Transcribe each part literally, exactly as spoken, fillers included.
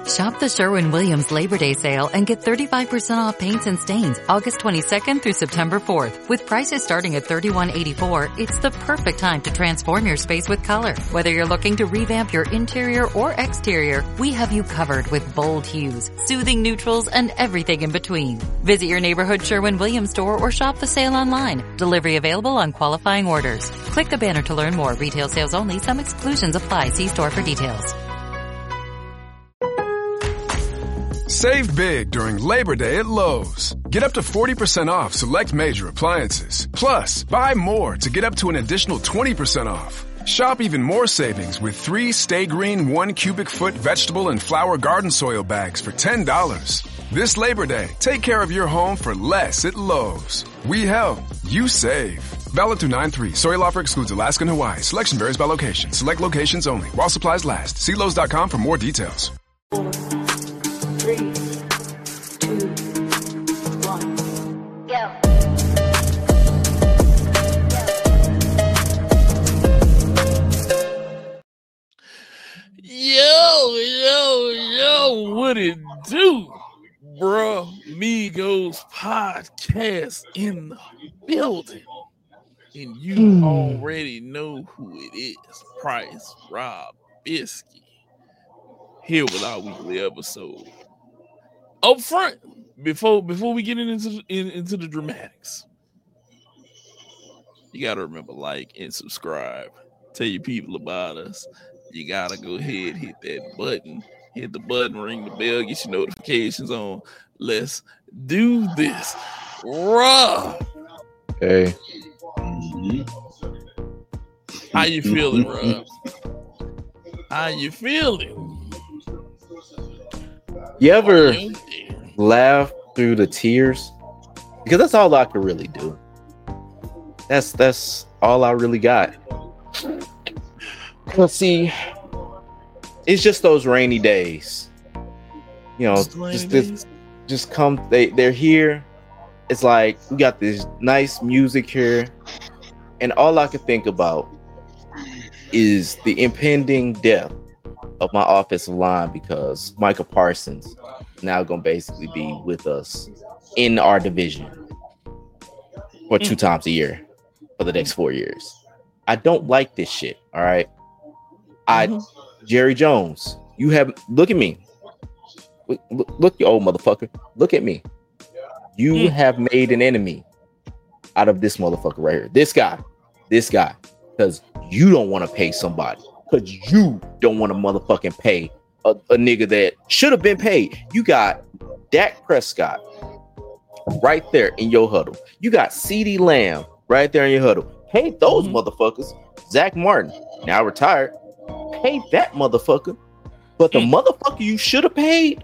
Shop the Sherwin-Williams Labor Day sale and get thirty-five percent off paints and stains August twenty-second through September fourth. With prices starting at thirty-one eighty-four, it's the perfect time to transform your space with color. Whether you're looking to revamp your interior or exterior, we have you covered with bold hues, soothing neutrals, and everything in between. Visit your neighborhood Sherwin-Williams store or shop the sale online. Delivery available on qualifying orders. Click the banner to learn more. Retail sales only. Some exclusions apply. See store for details. Save big during Labor Day at Lowe's. Get up to forty percent off select major appliances. Plus, buy more to get up to an additional twenty percent off. Shop even more savings with three Stay Green one cubic foot vegetable and flower garden soil bags for ten dollars. This Labor Day, take care of your home for less at Lowe's. We help, you save. Valid through nine three. Soil offer excludes Alaska and Hawaii. Selection varies by location. Select locations only. While supplies last. See Lowe's dot com for more details. Three, two, one, go. Yo, yo, yo, what it do, bruh? Migos podcast in the building. And you mm. already know who it is. Price, Rob, Bisky. Here with our weekly episode. Up front, before before we get into in, into the dramatics, you gotta remember, like and subscribe. Tell your people about us. You gotta go ahead, hit that button, hit the button, ring the bell, get your notifications on. Let's do this, Rob. Hey, how you feeling, Rob? How you feeling? You ever laugh through the tears? Because that's all I could really do. That's that's all I really got. Let's see. It's just those rainy days. You know, just just, this, just come. They they're here. It's like we got this nice music here, and all I could think about is the impending death of my offensive line, because Micah Parsons now gonna basically be with us in our division for two times a year for the next four years. I don't like this shit. All right. I mm-hmm. Jerry Jones, you have look at me. Look, look, look, you old motherfucker. Look at me. You mm. have made an enemy out of this motherfucker right here. This guy. This guy. Because you don't want to pay somebody. Because you don't want to motherfucking pay a, a nigga that should have been paid. You got Dak Prescott right there in your huddle. You got CeeDee Lamb right there in your huddle. Pay those mm-hmm. motherfuckers. Zach Martin, now retired. Pay that motherfucker. But the mm. motherfucker you should have paid,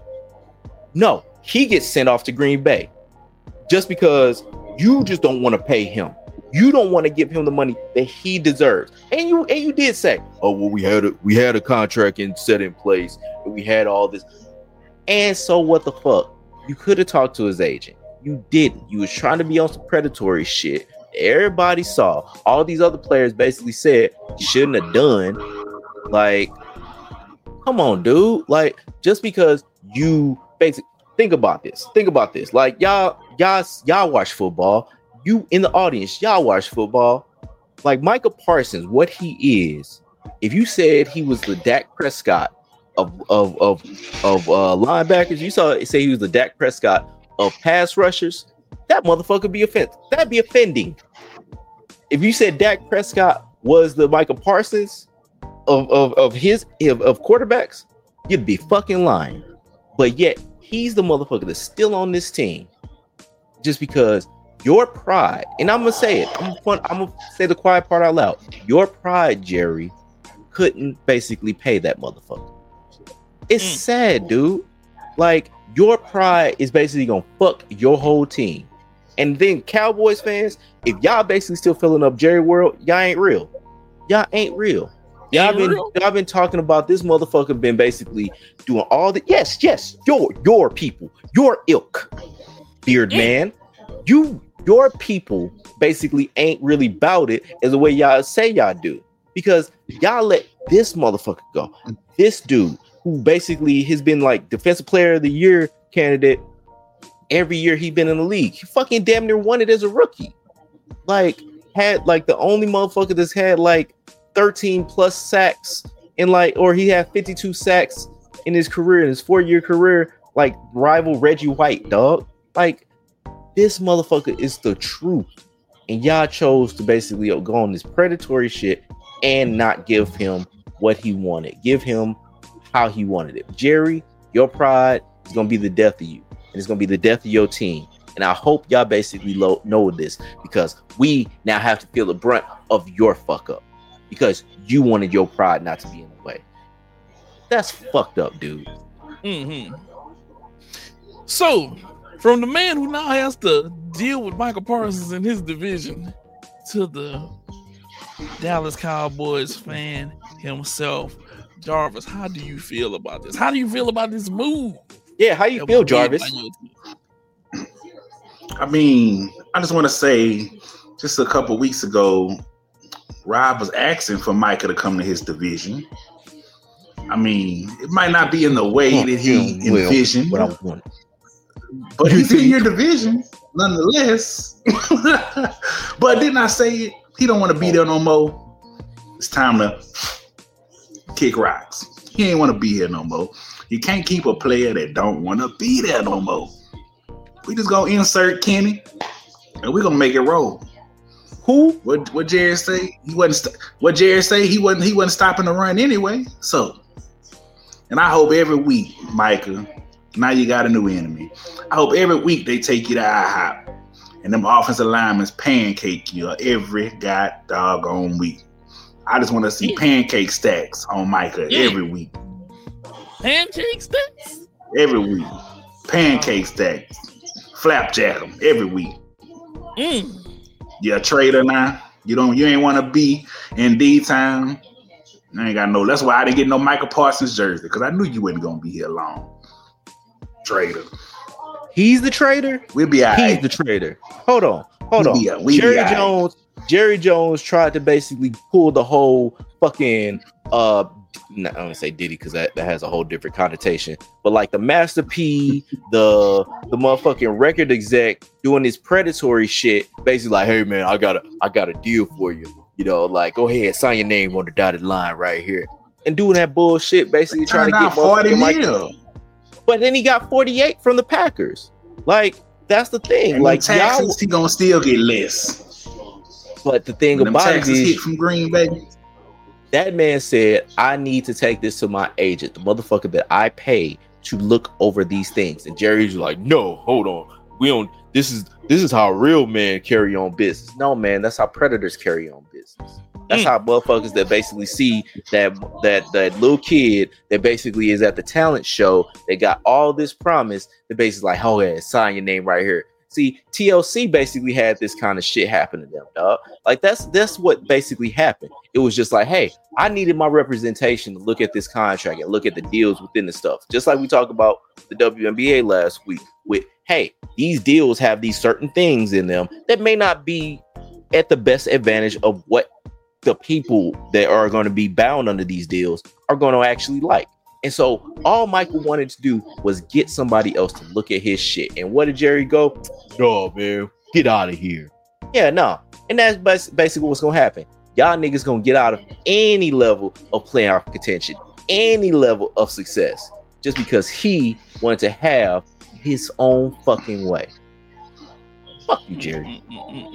no, he gets sent off to Green Bay. Just because you just don't want to pay him. You don't want to give him the money that he deserves. And you and you did say, oh, well, we had a we had a contract in set in place, and we had all this. And so what the fuck? You could have talked to his agent. You didn't. You was trying to be on some predatory shit. Everybody saw. All these other players basically said you shouldn't have done. Like, come on, dude. Like, just because you basically think about this. Think about this. Like, y'all, y'all, y'all watch football. You in the audience, y'all watch football. Like Micah Parsons, what he is, if you said he was the Dak Prescott of of of of uh, linebackers, you saw it say he was the Dak Prescott of pass rushers, that motherfucker be offensive. That'd be offending. If you said Dak Prescott was the Micah Parsons of of of his of, of quarterbacks, you'd be fucking lying. But yet he's the motherfucker that's still on this team just because. Your pride, and I'm gonna say it. I'm gonna, I'm gonna say the quiet part out loud. Your pride, Jerry, couldn't basically pay that motherfucker. It's mm. sad, dude. Like your pride is basically gonna fuck your whole team. And then Cowboys fans, if y'all basically still filling up Jerry World, y'all ain't real. Y'all ain't real. Y'all ain't been real? y'all been talking about this motherfucker been basically doing all the yes, yes, your your people, your ilk, beard mm. man, you. Your people basically ain't really about it as the way y'all say y'all do, because y'all let this motherfucker go. This dude who basically has been like defensive player of the year candidate every year he's been in the league. He fucking damn near won it as a rookie. Like, had like the only motherfucker that's had like thirteen plus sacks in like, or he had fifty-two sacks in his career, in his four-year career, like rival Reggie White, dog. Like, this motherfucker is the truth. And y'all chose to basically go on this predatory shit and not give him what he wanted. Give him how he wanted it. Jerry, your pride is going to be the death of you. And it's going to be the death of your team. And I hope y'all basically lo- know this, because we now have to feel the brunt of your fuck up. Because you wanted your pride not to be in the way. That's fucked up, dude. Mm-hmm. So, from the man who now has to deal with Michael Parsons in his division to the Dallas Cowboys fan himself, Jarvis, how do you feel about this? How do you feel about this move? Yeah, how you feel, Jarvis? I mean, I just want to say, just a couple weeks ago, Rob was asking for Micah to come to his division. I mean, it might not be in the way that he well, envisioned, what I was wondering. But he's in your division, nonetheless. But didn't I say it? He don't want to be there no more. It's time to kick rocks. He ain't want to be here no more. You can't keep a player that don't want to be there no more. We just gonna insert Kenny, and we're gonna make it roll. Who? What? What Jerry say? He wasn't. St- what Jerry say? He wasn't. He wasn't stopping the run anyway. So, and I hope every week, Micah. Now you got a new enemy. I hope every week they take you to IHOP and them offensive linemen pancake you every god doggone week. I just want to see pancake stacks on Micah yeah. every week. Pancake stacks? Every week. Pancake stacks. Flapjack them every week. Mm. You're a trader now. You don't. You ain't want to be in D-Town. I ain't got no. That's why I didn't get no Michael Parsons jersey, because I knew you wasn't gonna be here long. Trader. He's the trader. We'll be all right. He's the trader. Hold on. Hold we'll on. Be, we'll Jerry right. Jones. Jerry Jones tried to basically pull the whole fucking uh no, I don't say Diddy because that, that has a whole different connotation. But like the Master P, the the motherfucking record exec doing this predatory shit, basically like, hey man, I got a I got a deal for you. You know, like go ahead, sign your name on the dotted line right here. And doing that bullshit, basically trying to get forty like, mil. But then he got forty-eight from the Packers. Like, that's the thing. And like, taxes, y'all, he gonna still get less. But the thing when about it is, hit from Green Bay. That man said, I need to take this to my agent, the motherfucker that I pay to look over these things. And Jerry's like, no, hold on. We don't, this is, this is how real men carry on business. No, man, that's how predators carry on business. That's mm. how motherfuckers that basically see that that that little kid that basically is at the talent show, they got all this promise, that basically like, oh yeah, sign your name right here. See, T L C basically had this kind of shit happen to them, dog. Like that's that's what basically happened. It was just like, hey, I needed my representation to look at this contract and look at the deals within the stuff. Just like we talked about the W N B A last week with, hey, these deals have these certain things in them that may not be at the best advantage of what the people that are going to be bound under these deals are going to actually like. And so all Michael wanted to do was get somebody else to look at his shit. And what did Jerry go? No, man, get out of here. Yeah, no. And that's basically what's going to happen. Y'all niggas going to get out of any level of playoff contention, any level of success, just because he wanted to have his own fucking way. Fuck you, Jerry.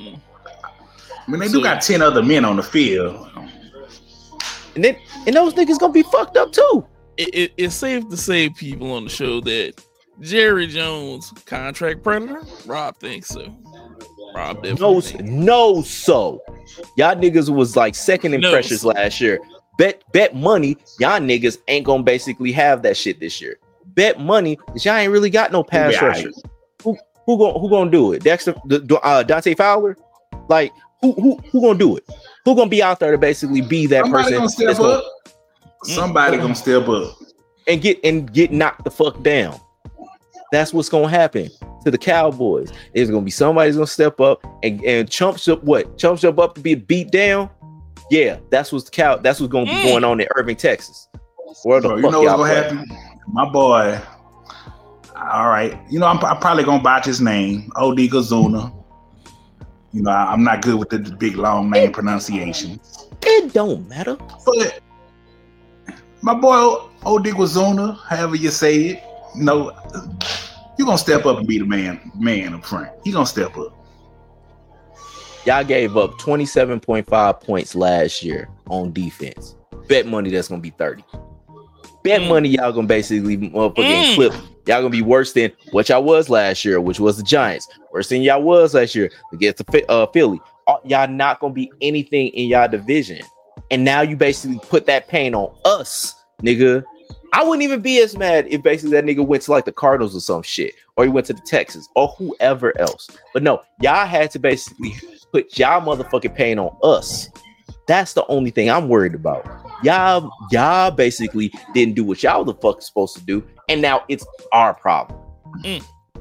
I mean, they do so, got ten other men on the field. And then and those niggas going to be fucked up too. It, it, it's safe to say, people on the show, that Jerry Jones, contract predator? Rob thinks so. Rob definitely no, thinks. no, so y'all niggas was like second in no, pressures so. last year. Bet, bet money, y'all niggas ain't gonna basically have that shit this year. Bet money that y'all ain't really got no pass yeah, rushers. Who who gonna who gonna do it? Dexter, uh, Dante Fowler, like who who who gonna do it? Who gonna be out there to basically be that Somebody person? Gonna step up. Somebody gonna step up and get and get knocked the fuck down. That's what's gonna happen to the Cowboys. There's gonna be somebody's gonna step up and, and chumps up what chumps up up to be beat down. Yeah, that's what's the cow. That's what's gonna be going on in Irving, Texas. Where the Bro, fuck you know what's y'all gonna play? happen? My boy. All right, you know I'm, I'm probably gonna botch his name, O D Gazuna. You know I, I'm not good with the, the big long name pronunciation. It don't matter. But my boy O D Gazuna, however you say it, you know, you gonna step up and be the man, man up front. He gonna step up. Y'all gave up twenty-seven point five points last year on defense. Bet money that's gonna be thirty. Bet Mm. money y'all gonna basically motherfucking Mm. clip. Y'all gonna be worse than what y'all was last year, which was the Giants. Worse than y'all was last year against the uh, Philly. Uh, Y'all not gonna be anything in y'all division. And now you basically put that pain on us, nigga. I wouldn't even be as mad if basically that nigga went to like the Cardinals or some shit, or he went to the Texans or whoever else. But no, y'all had to basically put y'all motherfucking pain on us. That's the only thing I'm worried about. Y'all, y'all basically didn't do what y'all the fuck supposed to do, and now it's our problem. Mm.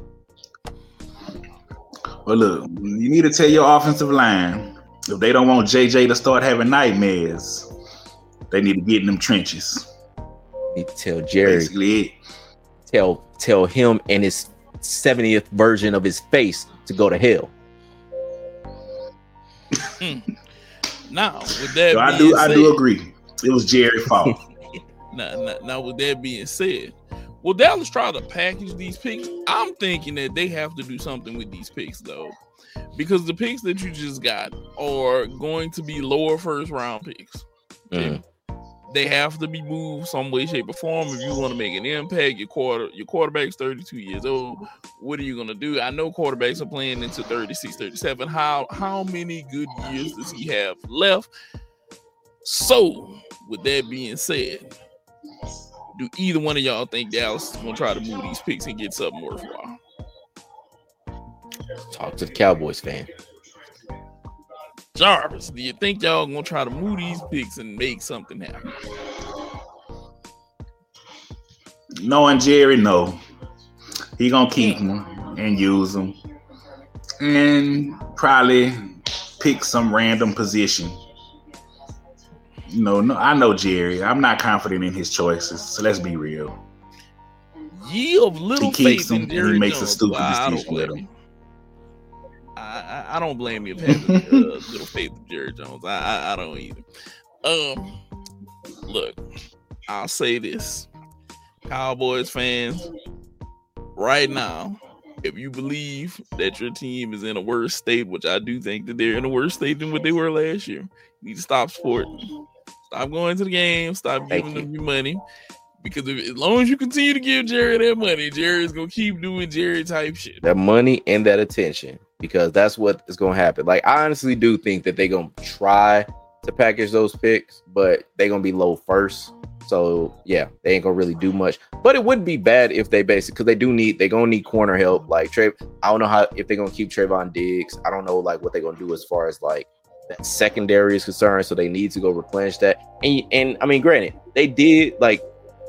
Well, look, you need to tell your offensive line if they don't want J J to start having nightmares, they need to get in them trenches. Need to tell Jerry, Basically, it. tell tell him and his seventieth version of his face to go to hell. Mm. Now, with that So I being do, I said, do agree. It was Jerry's fault. now, now, now, with that being said, will Dallas try to package these picks? I'm thinking that they have to do something with these picks, though, because the picks that you just got are going to be lower first round picks. Okay? Mhm. They have to be moved some way, shape, or form if you want to make an impact. Your quarter, your quarterback's thirty-two years old. What are you gonna do? I know quarterbacks are playing into thirty-six, thirty-seven. How how many good years does he have left? So, with that being said, do either one of y'all think Dallas is gonna try to move these picks and get something worthwhile? Talk to the Cowboys fan. Jarvis, do you think y'all gonna try to move these picks and make something happen? Knowing Jerry, no. He gonna keep them and use them, and probably pick some random position. You know, no, I know Jerry. I'm not confident in his choices, so let's be real. Ye of little He keeps faith them in and Jerry he makes a Jones. stupid Well, I don't decision with blame them. you. I, I, I don't blame you for having uh, little faith in Jerry Jones. I, I I don't either. Um, look, I'll say this, Cowboys fans, right now, if you believe that your team is in a worse state, which I do think that they're in a worse state than what they were last year, you need to stop supporting. Stop going to the game. Stop Thank giving you. them your money. Because if, as long as you continue to give Jerry that money, Jerry's gonna keep doing Jerry type shit. That money and that attention, because that's what is going to happen. Like, I honestly do think that they're going to try to package those picks, but they're going to be low first. So, yeah, they ain't going to really do much. But it wouldn't be bad if they basically, because they do need, they're going to need corner help. Like, Tra- I don't know how, if they're going to keep Trayvon Diggs. I don't know, like, what they're going to do as far as, like, that secondary is concerned. So they need to go replenish that. And, and I mean, granted, they did, like,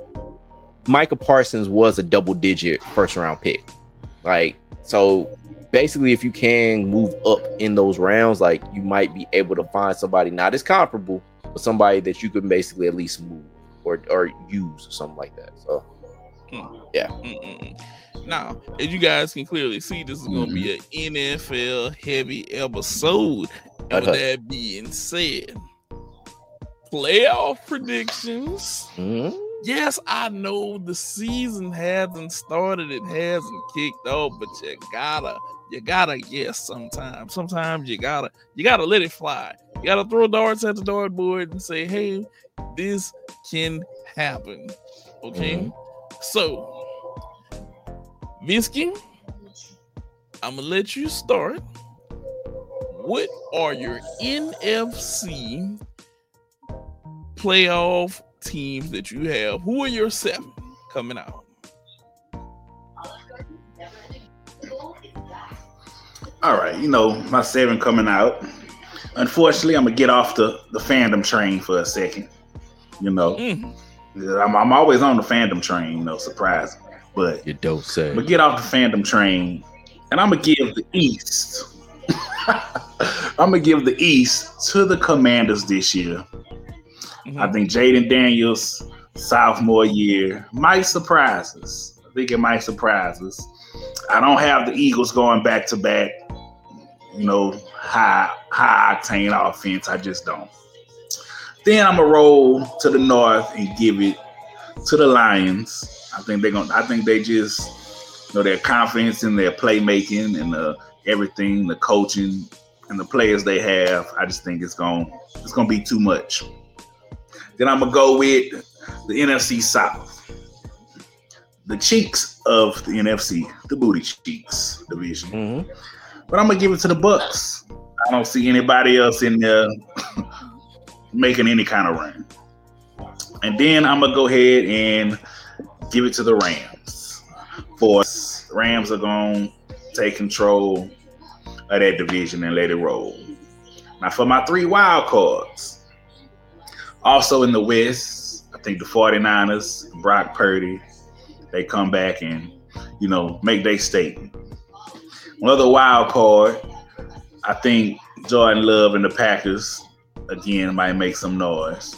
Micah Parsons was a double-digit first-round pick. Like, so basically, if you can move up in those rounds, like, you might be able to find somebody not as comparable, but somebody that you can basically at least move or or use or something like that. So, Hmm. yeah. Mm-mm. Now, as you guys can clearly see, this is going to be an N F L heavy episode. And with Uh-huh. that being said, playoff predictions. Mhm. Yes, I know the season hasn't started, it hasn't kicked off, but you gotta, you gotta guess sometimes. Sometimes you gotta, you gotta let it fly. You gotta throw darts at the dartboard and say, "Hey, this can happen." Okay, Mhm. so Visky, I'm gonna let you start. What are your N F C playoff teams that you have? Who are your seven coming out? All right, you know, my seven coming out. Unfortunately, I'm gonna get off the, the fandom train for a second. You know, Mm. I'm, I'm always on the fandom train, you know, surprising. But You don't say. I'm gonna get off the fandom train and I'm gonna give the East. I'm gonna give the East to the Commanders this year. Mhm. I think Jaden Daniels sophomore year might surprise us. I think it might surprise us. I don't have the Eagles going back to back, you know, high high octane offense. I just don't. Then I'm gonna roll to the north and give it to the Lions. I think they're gonna. I think they just, you know, their confidence in their playmaking and the everything, the coaching and the players they have. I just think it's gonna it's gonna be too much. Then I'm gonna go with the N F C South. The cheeks of the N F C, the booty cheeks division. Mm-hmm. But I'm gonna give it to the Bucks. I don't see anybody else in there making any kind of run. And then I'm gonna go ahead and give it to the Rams. For us, Rams are gonna take control of that division and let it roll. Now for my three wild cards, also in the West, I think the 49ers, Brock Purdy, they come back and, you know, make their statement. Another wild card, I think Jordan Love and the Packers, again, might make some noise.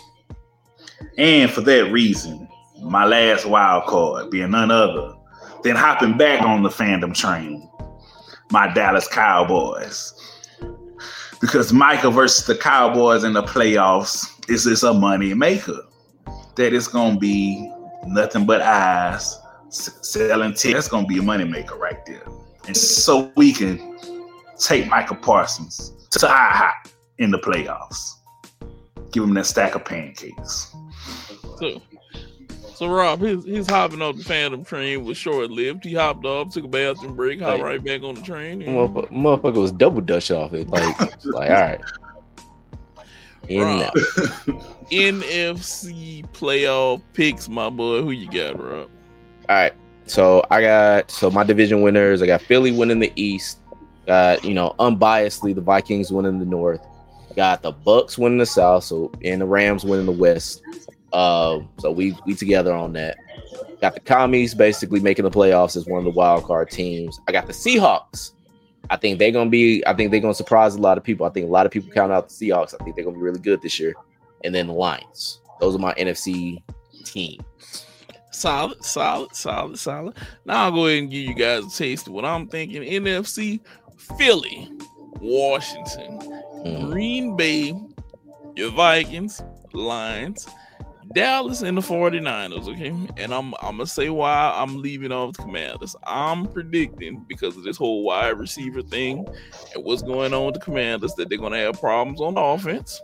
And for that reason, my last wild card being none other than hopping back on the fandom train, my Dallas Cowboys. Because Micah versus the Cowboys in the playoffs is just a money maker. That is going to be nothing but eyes selling tickets. That's going to be a money maker right there. And so we can take Micah Parsons to high high in the playoffs. Give him that stack of pancakes. So, so Rob, his, his hopping off the Phantom train was short-lived. He hopped off, took a bathroom break, hopped right back on the train. And... Motherfucker, motherfucker was double dutch off it. Like, like all right. In Rob, N F C playoff picks, my boy. Who you got, Rob? All right. So I got so my division winners. I got Philly winning the East. Got, you know, unbiasedly the Vikings winning the North. Got the Bucks winning the South. So and the Rams winning the West. Uh, so we we together on that. Got the Commies basically making the playoffs as one of the wild card teams. I got the Seahawks. I think they're gonna be. I think they're gonna surprise a lot of people. I think a lot of people count out the Seahawks. I think they're gonna be really good this year. And then the Lions. Those are my N F C teams. Solid, solid, solid, solid. Now I'll go ahead and give you guys a taste of what I'm thinking. N F C, Philly, Washington, mm. Green Bay, your Vikings, Lions, Dallas, and the 49ers, okay? And I'm I'm going to say why I'm leaving off the Commanders. I'm predicting, because of this whole wide receiver thing and what's going on with the Commanders, that they're going to have problems on offense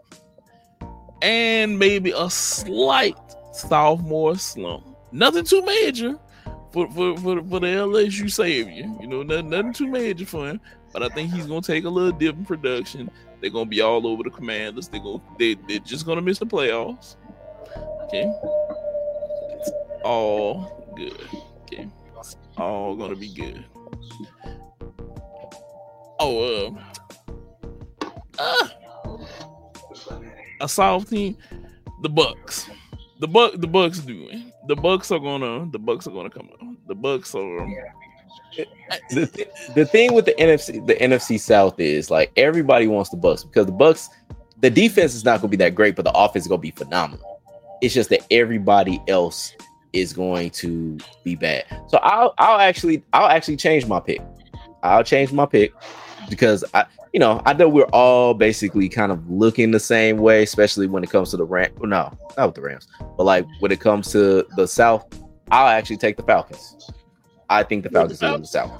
and maybe a slight sophomore slump. Nothing too major for, for, for, for the L S U Savior. You know, nothing, nothing too major for him. But I think he's going to take a little dip in production. They're going to be all over the Commanders. They're, gonna, they, they're just going to miss the playoffs. Okay? It's all good. Okay? It's all going to be good. Oh, uh, uh, a South team, the Bucks. The Buck, the Bucks doing. The Bucks are gonna. The Bucks are gonna come out. The Bucks are. The, th- the thing with the N F C, the N F C South is like everybody wants the Bucks because the Bucks, the defense is not gonna be that great, but the offense is gonna be phenomenal. It's just that everybody else is going to be bad. So I'll, I'll actually, I'll actually change my pick. I'll change my pick because I. You know, I know we're all basically kind of looking the same way, especially when it comes to the Rams. Well, no, not with the Rams, but like when it comes to the South, I'll actually take the Falcons. I think the Falcons are in the South.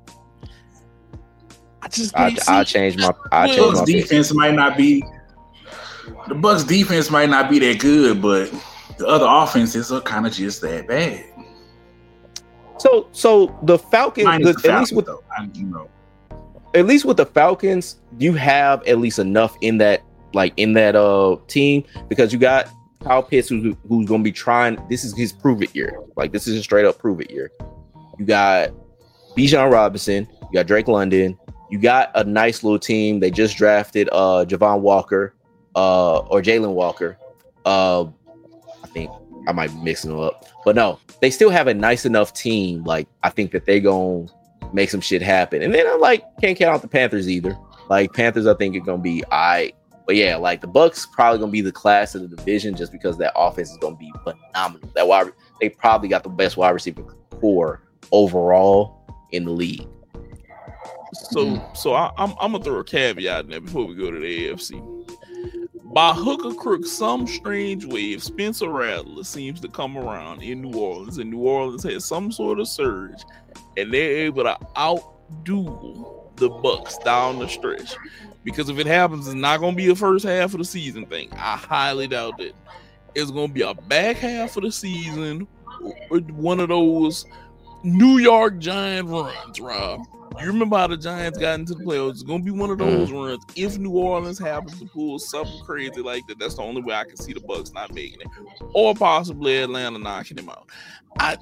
I just I, I'll change my. I'll change Bucks my defense pick. might not be. The Bucks defense might not be that good, but the other offenses are kind of just that bad. So, so the Falcons, the, the at Falcons, least with though, I, you know. At least with the Falcons, you have at least enough in that, like in that uh team, because you got Kyle Pitts, who's, who's going to be trying. This is his prove it year. Like this is a straight up prove it year. You got Bijan Robinson, you got Drake London, you got a nice little team. They just drafted uh Javon Walker, uh or Jalen Walker. Uh, I think I might be mixing them up, but no, they still have a nice enough team. Like I think that they gonna make some shit happen. And then I like can't count out the Panthers either. Like Panthers, I think it's gonna be all right. But yeah, like the Bucks probably gonna be the class of the division just because that offense is gonna be phenomenal. That wide, they probably got the best wide receiver core overall in the league. So, so I, I'm I'm gonna throw a caveat in there before we go to the A F C. By hook or crook, some strange way, if Spencer Rattler seems to come around in New Orleans, and New Orleans has some sort of surge, and they're able to outdo the Bucks down the stretch. Because if it happens, it's not going to be a first half of the season thing. I highly doubt it. It's going to be a back half of the season, one of those New York Giant runs, Rob. You remember how the Giants got into the playoffs? It's going to be one of those runs. If New Orleans happens to pull something crazy like that, that's the only way I can see the Bucks not making it. Or possibly Atlanta knocking them out. I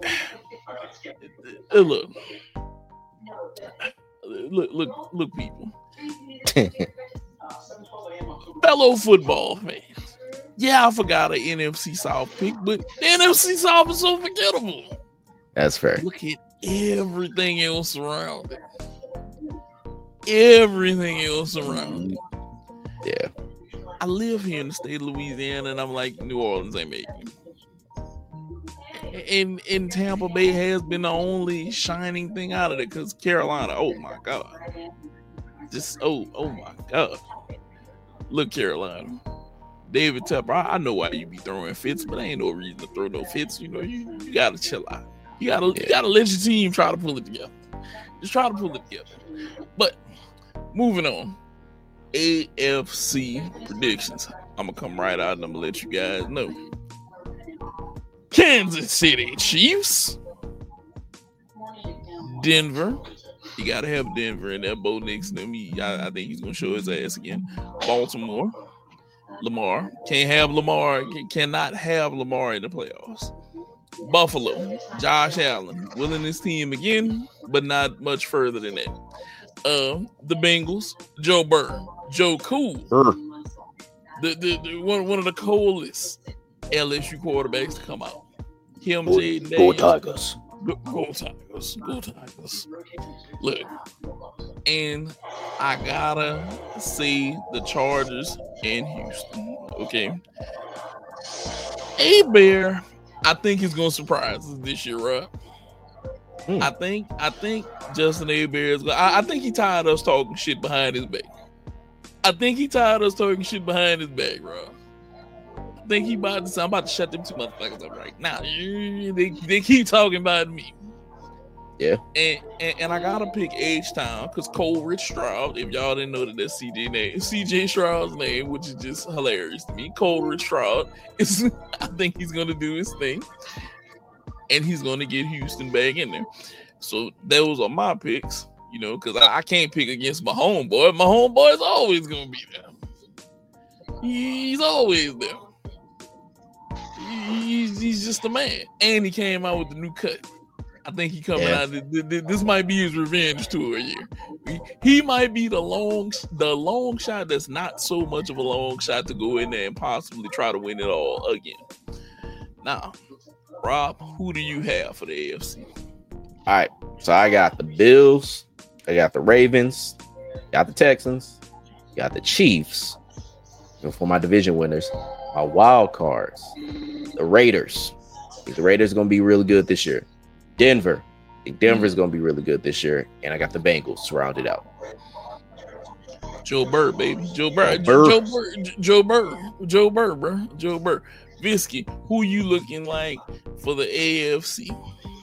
Look. Look, look, look, people. Fellow football fans. Yeah, I forgot an N F C South pick, but the N F C South is so forgettable. That's fair. Look at everything else around it. Everything else around it. Yeah. I live here in the state of Louisiana, and I'm like, New Orleans ain't making it. And, and Tampa Bay has been the only shining thing out of it because Carolina, oh my God. Just, oh, oh my God. Look, Carolina. David Tepper, I, I know why you be throwing fits, but ain't no reason to throw no fits. You know, you, you gotta chill out. You gotta, yeah. you gotta let your team try to pull it together. Just try to pull it together. But moving on, A F C predictions. I'm gonna come right out and I'm gonna let you guys know. Kansas City Chiefs, Denver. You gotta have Denver in that. Bo Nixon to me. I, I think he's gonna show his ass again. Baltimore, Lamar. Can't have Lamar. Cannot have Lamar in the playoffs. Buffalo, Josh Allen, willing his team again, but not much further than that. Uh, the Bengals, Joe Burrow, Joe Cool, the, the, the one one of the coolest L S U quarterbacks to come out. Him, Jaden Daniels. Go Tigers. Go, go Tigers. Go Tigers. Look, and I gotta say the Chargers and Houston. Okay, A-Bear, I think he's gonna surprise us this year, right? Hmm. I think I think Justin A-Bear is gonna, I, I think he tired of us talking shit behind his back. I think he tired of us talking shit behind his back, bro. I think he about to say, I'm about to shut them two motherfuckers up right now. They, they keep talking about me. Yeah. And and, and I gotta pick H-Town because Coleridge Stroud, if y'all didn't know that that's C J name, C J Stroud's name, which is just hilarious to me. Coleridge Stroud is I think he's gonna do his thing. And he's gonna get Houston back in there. So those are my picks, you know, because I, I can't pick against my homeboy. My homeboy's always gonna be there. He's always there. He's, he's just a man. And he came out with the new cut. I think he coming yeah. out. This might be his revenge tour year. He might be the long, the long shot that's not so much of a long shot to go in there and possibly try to win it all again. Now, Rob, who do you have for the A F C? All right, so I got the Bills, I got the Ravens, got the Texans, got the Chiefs. And for my division winners, my wild cards, the Raiders. I think the Raiders are going to be really good this year. Denver. I think Denver's mm. going to be really good this year. And I got the Bengals to round it out. Joe Burr, baby. Joe Burr. Burr. Joe Burr. Joe Burr. Joe Burr, bro. Joe Burr. Visky, who you looking like for the A F C?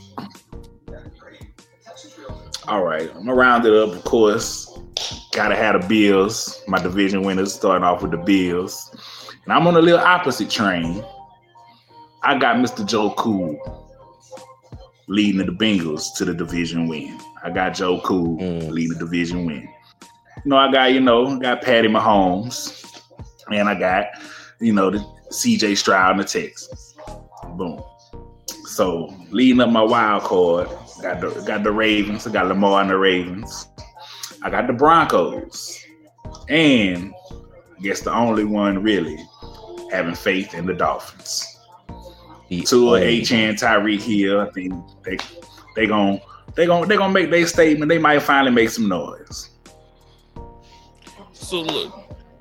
All right. I'm going to round it up, of course. Got to have the Bills. My division winners starting off with the Bills. And I'm on a little opposite train. I got Mister Joe Cool leading the Bengals to the division win. I got Joe Cool mm. leading the division win. You know, I got, you know, got Patty Mahomes. And I got, you know, the C J Stroud and the Texans. Boom. So leading up my wild card, got the got the Ravens. I got Lamar and the Ravens. I got the Broncos. And I guess the only one really having faith in the Dolphins. The Tua, H-N, Tyreek Hill. I think they they gon' they gon' they gonna make their statement. They might finally make some noise. So look,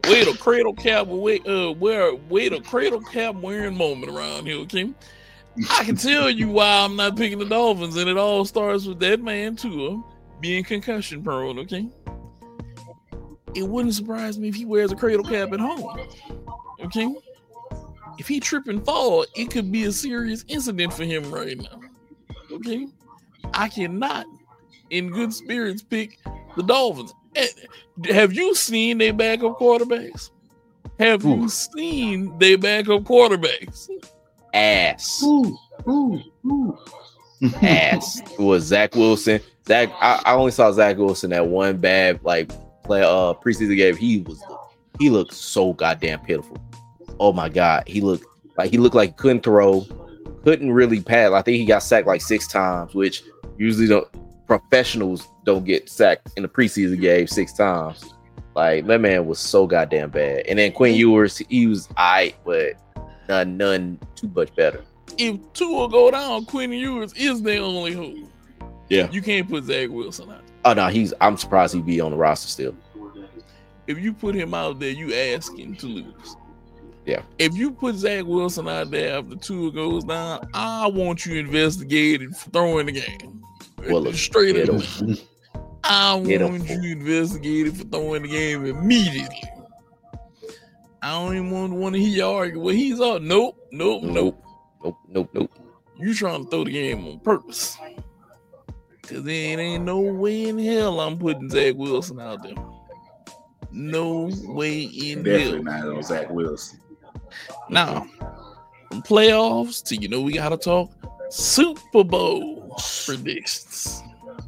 wait a cradle cap wait uh wear wait a cradle cap wearing moment around here, okay? I can tell you why I'm not picking the Dolphins, and it all starts with that man Tua being concussion prone, okay? It wouldn't surprise me if he wears a cradle cap at home, okay? If he trip and fall, it could be a serious incident for him right now, okay? I cannot, in good spirits, pick the Dolphins. Have you seen their backup quarterbacks? Have Ooh. you seen their backup quarterbacks? Ass. Ooh, ooh, ooh. Ass. It was Zach Wilson. Zach, I, I only saw Zach Wilson that one bad like play uh preseason game. He was he looked so goddamn pitiful. Oh my god, he looked like he looked like he couldn't throw, couldn't really pass. I think he got sacked like six times, which usually don't professionals don't get sacked in the preseason game six times. Like that man was so goddamn bad. And then Quinn Ewers, he was aight, but none, none too much better. If Tua go down, Quinn Ewers is their only hope. Yeah, you can't put Zach Wilson out. Oh no, he's. I'm surprised he'd be on the roster still. If you put him out there, you asking to lose. Yeah. If you put Zach Wilson out there after Tua goes down, I want you investigated for throwing the game. Well, look, straight up. I Get want you investigated for throwing the game immediately. I don't even want, want to hear you argue. Well, he's out. Nope, nope, nope, nope, nope, nope. You trying to throw the game on purpose? Cause there ain't no way in hell I'm putting Zach Wilson out there. No way in Definitely hell. not on Zach Wilson. Now, from playoffs to, you know, we gotta talk Super Bowl predictions.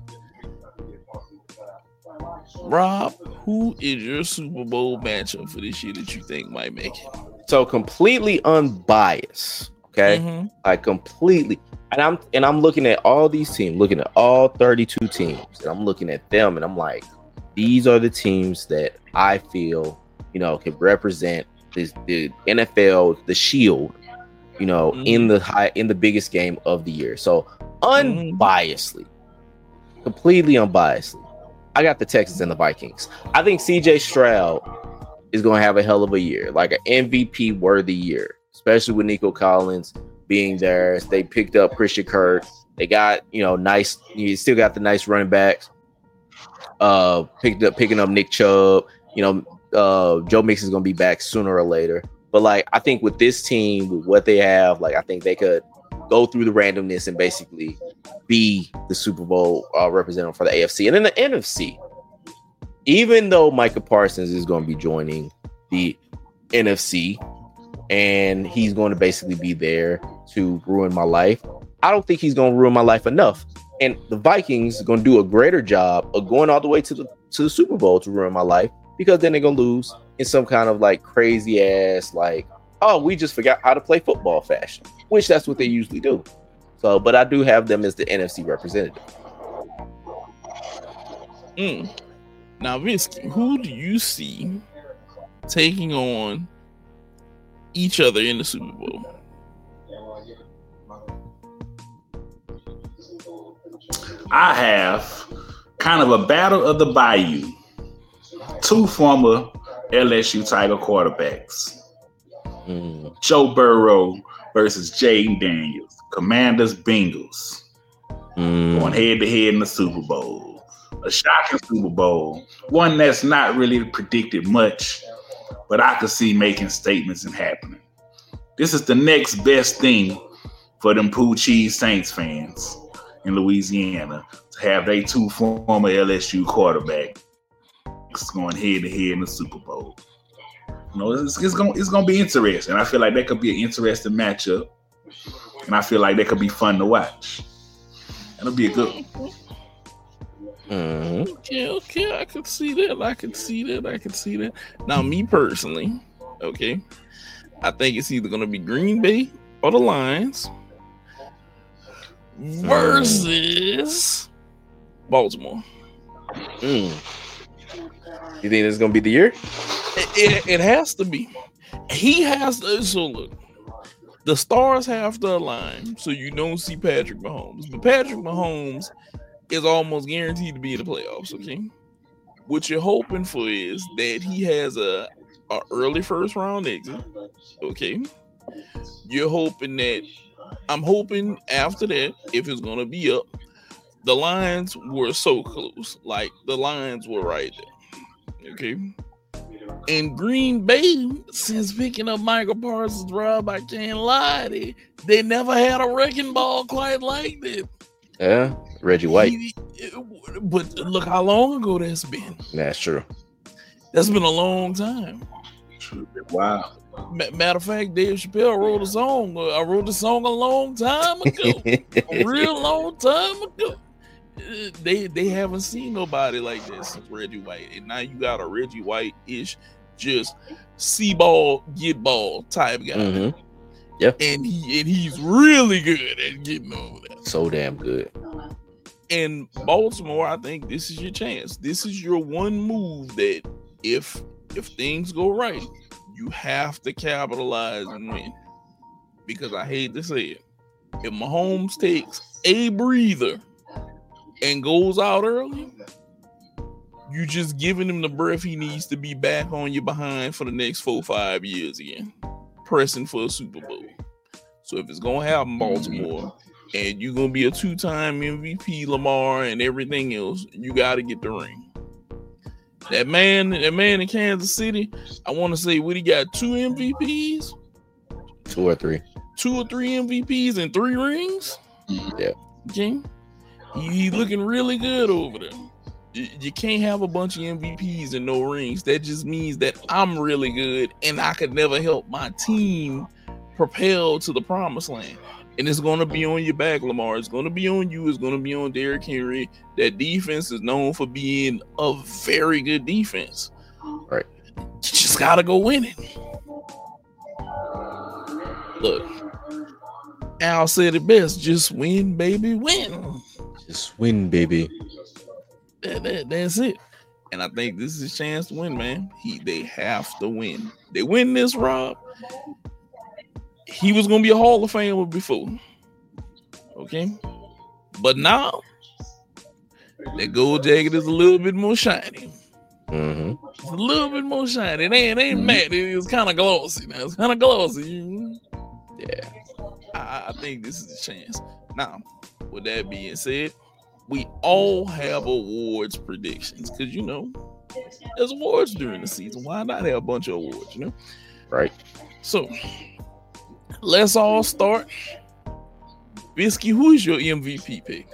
Rob, who is your Super Bowl matchup for this year that you think might make it? So completely unbiased, okay? Mm-hmm. Like completely. And I'm and I'm looking at all these teams, looking at all thirty-two teams, and I'm looking at them, and I'm like, these are the teams that I feel, you know, can represent this the N F L, the Shield, you know, mm-hmm. in the high in the biggest game of the year. So unbiasedly, mm-hmm. completely unbiasedly, I got the Texans and the Vikings. I think C J Stroud is going to have a hell of a year, like an M V P worthy year, especially with Nico Collins being there. They picked up Christian Kirk. They got, you know, nice. You still got the nice running backs. Uh, picked up picking up Nick Chubb. You know, uh, Joe Mixon is going to be back sooner or later. But like, I think with this team, with what they have, like, I think they could go through the randomness and basically be the Super Bowl uh, representative for the A F C. And then the N F C, even though Micah Parsons is going to be joining the N F C, and he's going to basically be there to ruin my life, I don't think he's going to ruin my life enough. And the Vikings are going to do a greater job of going all the way to the to the Super Bowl to ruin my life, because then they're going to lose in some kind of like crazy ass, like, oh, we just forgot how to play football fashion, which that's what they usually do. So, but I do have them as the N F C representative. Mm. Now, Visky, who do you see taking on each other in the Super Bowl? I have kind of a battle of the Bayou. Two former L S U Tiger quarterbacks. Mm. Joe Burrow versus Jaden Daniels. Commanders Bengals. Mm. Going head to head in the Super Bowl. A shocking Super Bowl. One that's not really predicted much, but I could see making statements and happening. This is the next best thing for them Pooh Cheese Saints fans in Louisiana, to have they two former L S U quarterbacks going head to head in the Super Bowl. You know, it's, it's gonna it's gonna be interesting. I feel like that could be an interesting matchup, and I feel like that could be fun to watch. It'll be a good one. Mm-hmm. Okay, okay, I can see that. I can see that. I can see that. Now, me personally, okay, I think it's either gonna be Green Bay or the Lions versus Baltimore. Mm. You think this is gonna be the year? It, it, it has to be. He has to. So look, the stars have to align so you don't see Patrick Mahomes. But Patrick Mahomes is almost guaranteed to be in the playoffs. Okay, what you're hoping for is that he has a an early first round exit. Okay. You're hoping that I'm hoping after that, if it's gonna be up, the lines were so close. Like the lines were right there. Okay. And Green Bay, since picking up Michael Parsons, Rob, I can't lie, they, they never had a wrecking ball quite like that. Yeah, Reggie White. He, but look how long ago that's been. That's true. That's been a long time. Wow. Matter of fact, Dave Chappelle wrote a song. I wrote a song a long time ago. A real long time ago. They they haven't seen nobody like this since Reggie White. And now you got a Reggie White-ish, just see ball, get ball type guy. Mm-hmm. Yeah. And he and he's really good at getting over that. So damn good. And Baltimore, I think this is your chance. This is your one move that if if things go right, you have to capitalize and win. Because I hate to say it, if Mahomes takes a breather and goes out early, you just giving him the breath he needs to be back on your behind for the next four, five years again, pressing for a Super Bowl. So if it's gonna happen, Baltimore, and you're gonna be a two-time M V P, Lamar, and everything else, you got to get the ring. That man, that man in Kansas City, I want to say, what he got, two M V Ps, two or three, two or three M V Ps and three rings. Yeah, okay. He, he looking really good over there. You, you can't have a bunch of M V Ps and no rings. That just means that I'm really good, and I could never help my team propel to the promised land. And it's going to be on your back, Lamar. It's going to be on you. It's going to be on Derrick Henry. That defense is known for being a very good defense. Right. You just got to go win it. Look, Al said it best. Just win, baby, win. Just win, baby. That, that, that's it. And I think this is his chance to win, man. He They have to win. They win this, Rob. He was going to be a Hall of Famer before. Okay? But now, that gold jacket is a little bit more shiny. Mm-hmm. It's a little bit more shiny. It ain't, it ain't mm-hmm. matte. It was kind of glossy now. It's kind of glossy. Yeah. I, I think this is a chance. Now, with that being said, we all have awards predictions. Because, you know, there's awards during the season. Why not have a bunch of awards, you know? Right. So, let's all start. Bisky, who is your M V P pick?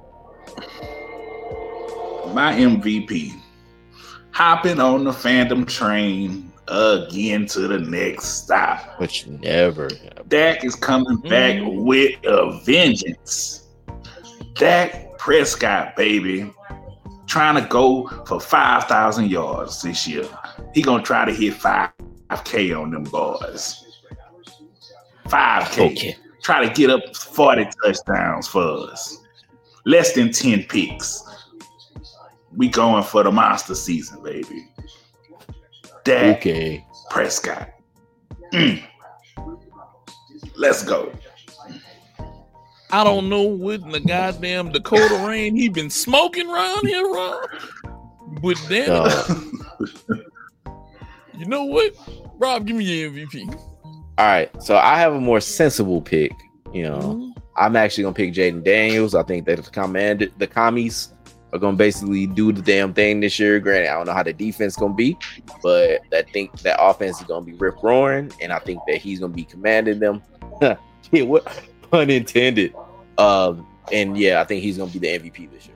My M V P, hopping on the Phantom train again to the next stop. Which never. Dak is coming back mm. with a vengeance. Dak Prescott, baby, trying to go for five thousand yards this year. He gonna try to hit five K on them boys. five K. Okay. Try to get up forty touchdowns for us. Less than ten picks. We going for the monster season, baby. Dak okay. Prescott. Mm. Let's go. I don't know what in the goddamn Dakota rain he been smoking around here, Rob. But damn it. You know what? Rob, give me your M V P. All right, so I have a more sensible pick. You know, mm-hmm. I'm actually gonna pick Jaden Daniels. I think that the command, the commies are gonna basically do the damn thing this year. Granted, I don't know how the defense gonna be, but I think that offense is gonna be rip roaring, and I think that he's gonna be commanding them. Yeah, what pun intended. Um, and yeah, I think he's gonna be the M V P this year.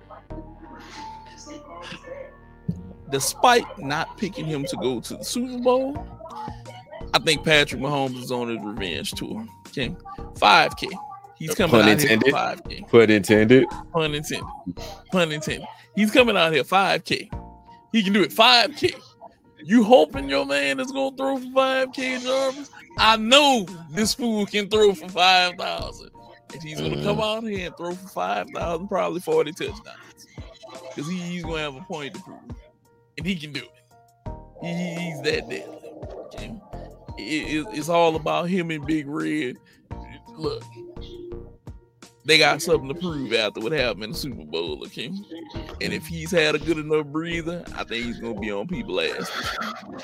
Despite not picking him to go to the Super Bowl, I think Patrick Mahomes is on his revenge tour. Okay, five K. He's coming Pun out intended. here for five K. Pun intended. Pun intended. Pun intended. He's coming out here five K. He can do it five K. You hoping your man is gonna throw for five K, Jarvis? I know this fool can throw for five thousand. And he's gonna mm. come out here and throw for five thousand, probably forty touchdowns. Because he, he's gonna have a point to prove. And he can do it. He, he's that deadly. Okay? It, it, it's all about him and Big Red. Look, they got something to prove after what happened in the Super Bowl, okay? And if he's had a good enough breather, I think he's gonna be on people's ass.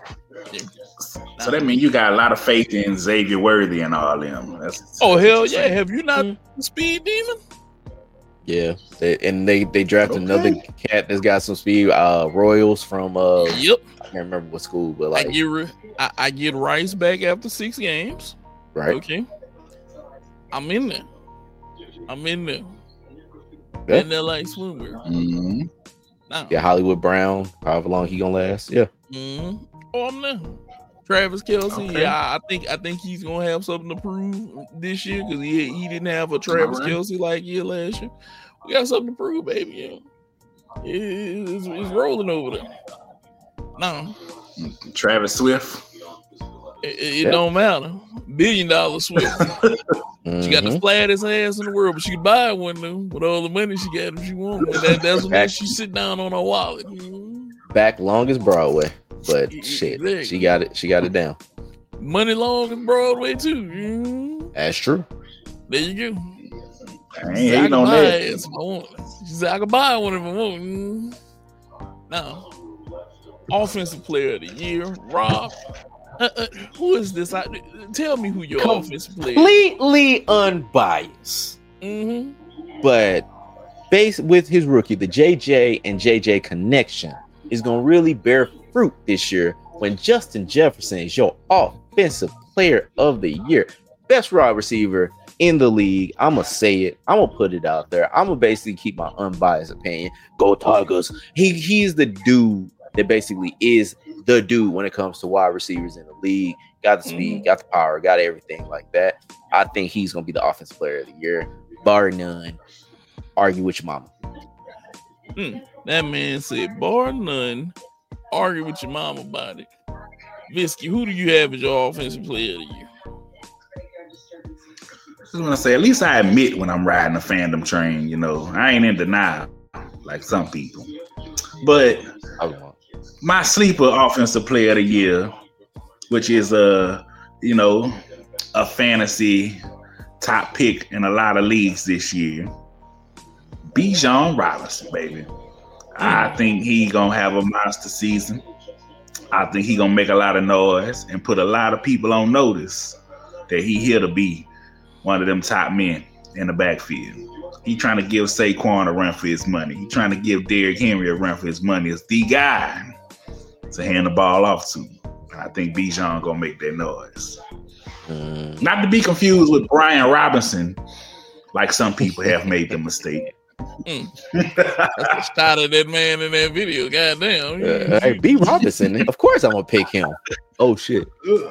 Okay. So that means you got a lot of faith in Xavier Worthy and all them. That's, oh that's hell yeah! Have you not Mm. Speed Demon? Yeah, they, and they they drafted Okay. another cat that's got some speed. Uh, Royals from uh, Yep. I can't remember what school, but I like get Ri- I, I get Rice back after six games. right. Okay. I'm in there. I'm in there. Yeah. In there like swimwear. Mhm. Now. Yeah, Hollywood Brown, however long he gonna last. Yeah, Mm-hmm. Oh, I'm there. Travis Kelce, Okay. yeah, I think I think he's gonna have something to prove this year because he he didn't have a Travis All right. Kelce like year last year. We got something to prove, baby. Yeah. It- it's, it's rolling over there. No, Travis Swift. it, it Yeah. don't matter. Billion dollar Swift. She got the Mhm. flattest ass in the world, but she could buy one though with all the money she got if she wanted. That, that's when she sit down on her wallet. Mhm. back long as Broadway, but E- shit, exactly. she got it. She got it down. Money long as Broadway too. Mhm. That's true. There you go. I ain't She said, I hating can on buy that. it if I want it. She said I can buy one if I want. Mm. Now, offensive player of the year, Rob. Uh, uh, who is this? I, tell me who your Come- offensive player. Completely unbiased, Mm-hmm. but based with his rookie, the J J and J J connection is gonna really bear fruit this year when Justin Jefferson is your offensive player of the year, best wide receiver in the league. I'm gonna say it. I'm gonna put it out there. I'm gonna basically keep my unbiased opinion. Go Tigers. He he's the dude that basically is the dude when it comes to wide receivers in the league. Got the speed, got the power, got everything like that. I think he's gonna be the offensive player of the year, bar none. Argue with your mama. That man said, bar none, argue with your mom about it. Visky, who do you have as your offensive player of the year? I was gonna say, at least I admit when I'm riding a fandom train, you know, I ain't in denial like some people. But I want. my sleeper offensive player of the year, which is a, you know, a fantasy top pick in a lot of leagues this year, Bijan Robinson, baby. I think he gonna have a monster season. I think he gonna make a lot of noise and put a lot of people on notice that he here to be one of them top men in the backfield. He trying to give Saquon a run for his money. He trying to give Derrick Henry a run for his money. It's the guy to hand the ball off to. I think Bijan gonna make that noise. Mm. Not to be confused with Brian Robinson, like some people have made the mistake. That's the shot of that man in that video. Goddamn. Uh, hey, B. Robinson. Of course, I'm gonna pick him. Oh shit.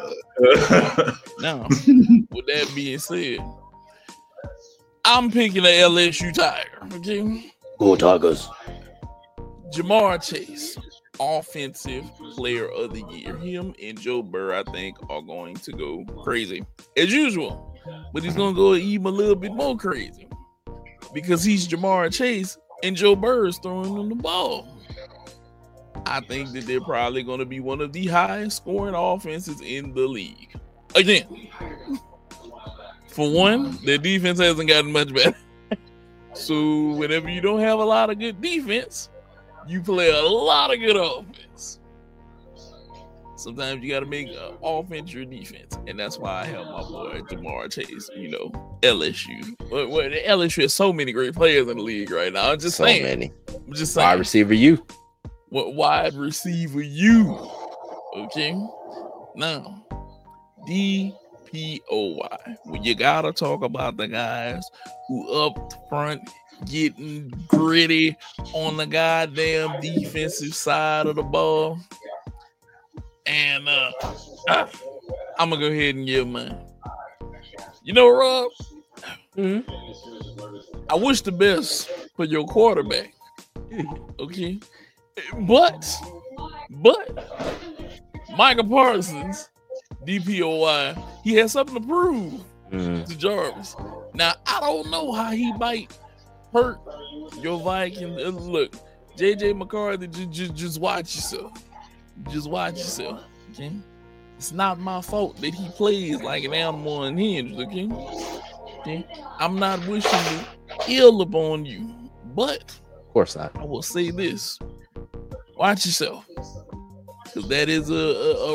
Now, with that being said, I'm picking the L S U Tiger. Okay, Go Tigers. Jamar Chase, offensive player of the year. Him and Joe Burrow, I think, are going to go crazy as usual, but he's gonna go even a little bit more crazy because he's Jamar Chase and Joe Burrow is throwing him the ball. I think that they're probably going to be one of the highest scoring offenses in the league. Again, for one, their defense hasn't gotten much better. So whenever you don't have a lot of good defense, you play a lot of good offense. Sometimes you got to make uh, offense your defense, and that's why I have my boy Jamar Chase. You know, L S U. Well, well, L S U has so many great players in the league right now. I'm just So saying. many. I'm just saying. Wide receiver, you. What wide receiver you? Okay. Now, D P O Y. Well, you gotta talk about the guys who up front getting gritty on the goddamn defensive side of the ball. And uh, uh I'm gonna go ahead and give mine. You know, Rob, Mm-hmm. I wish the best for your quarterback. Okay. But, but Michael Parsons, D P O Y, he has something to prove Mm. to Jarvis. Now, I don't know how he might hurt your Vikings. Uh, Look, J J McCarthy, just, just, just watch yourself. Just watch yourself. Okay. It's not my fault that he plays like an animal unhinged. Okay. Okay. I'm not wishing ill upon you, but Of course not. I will say this: watch yourself, because that is a, a, a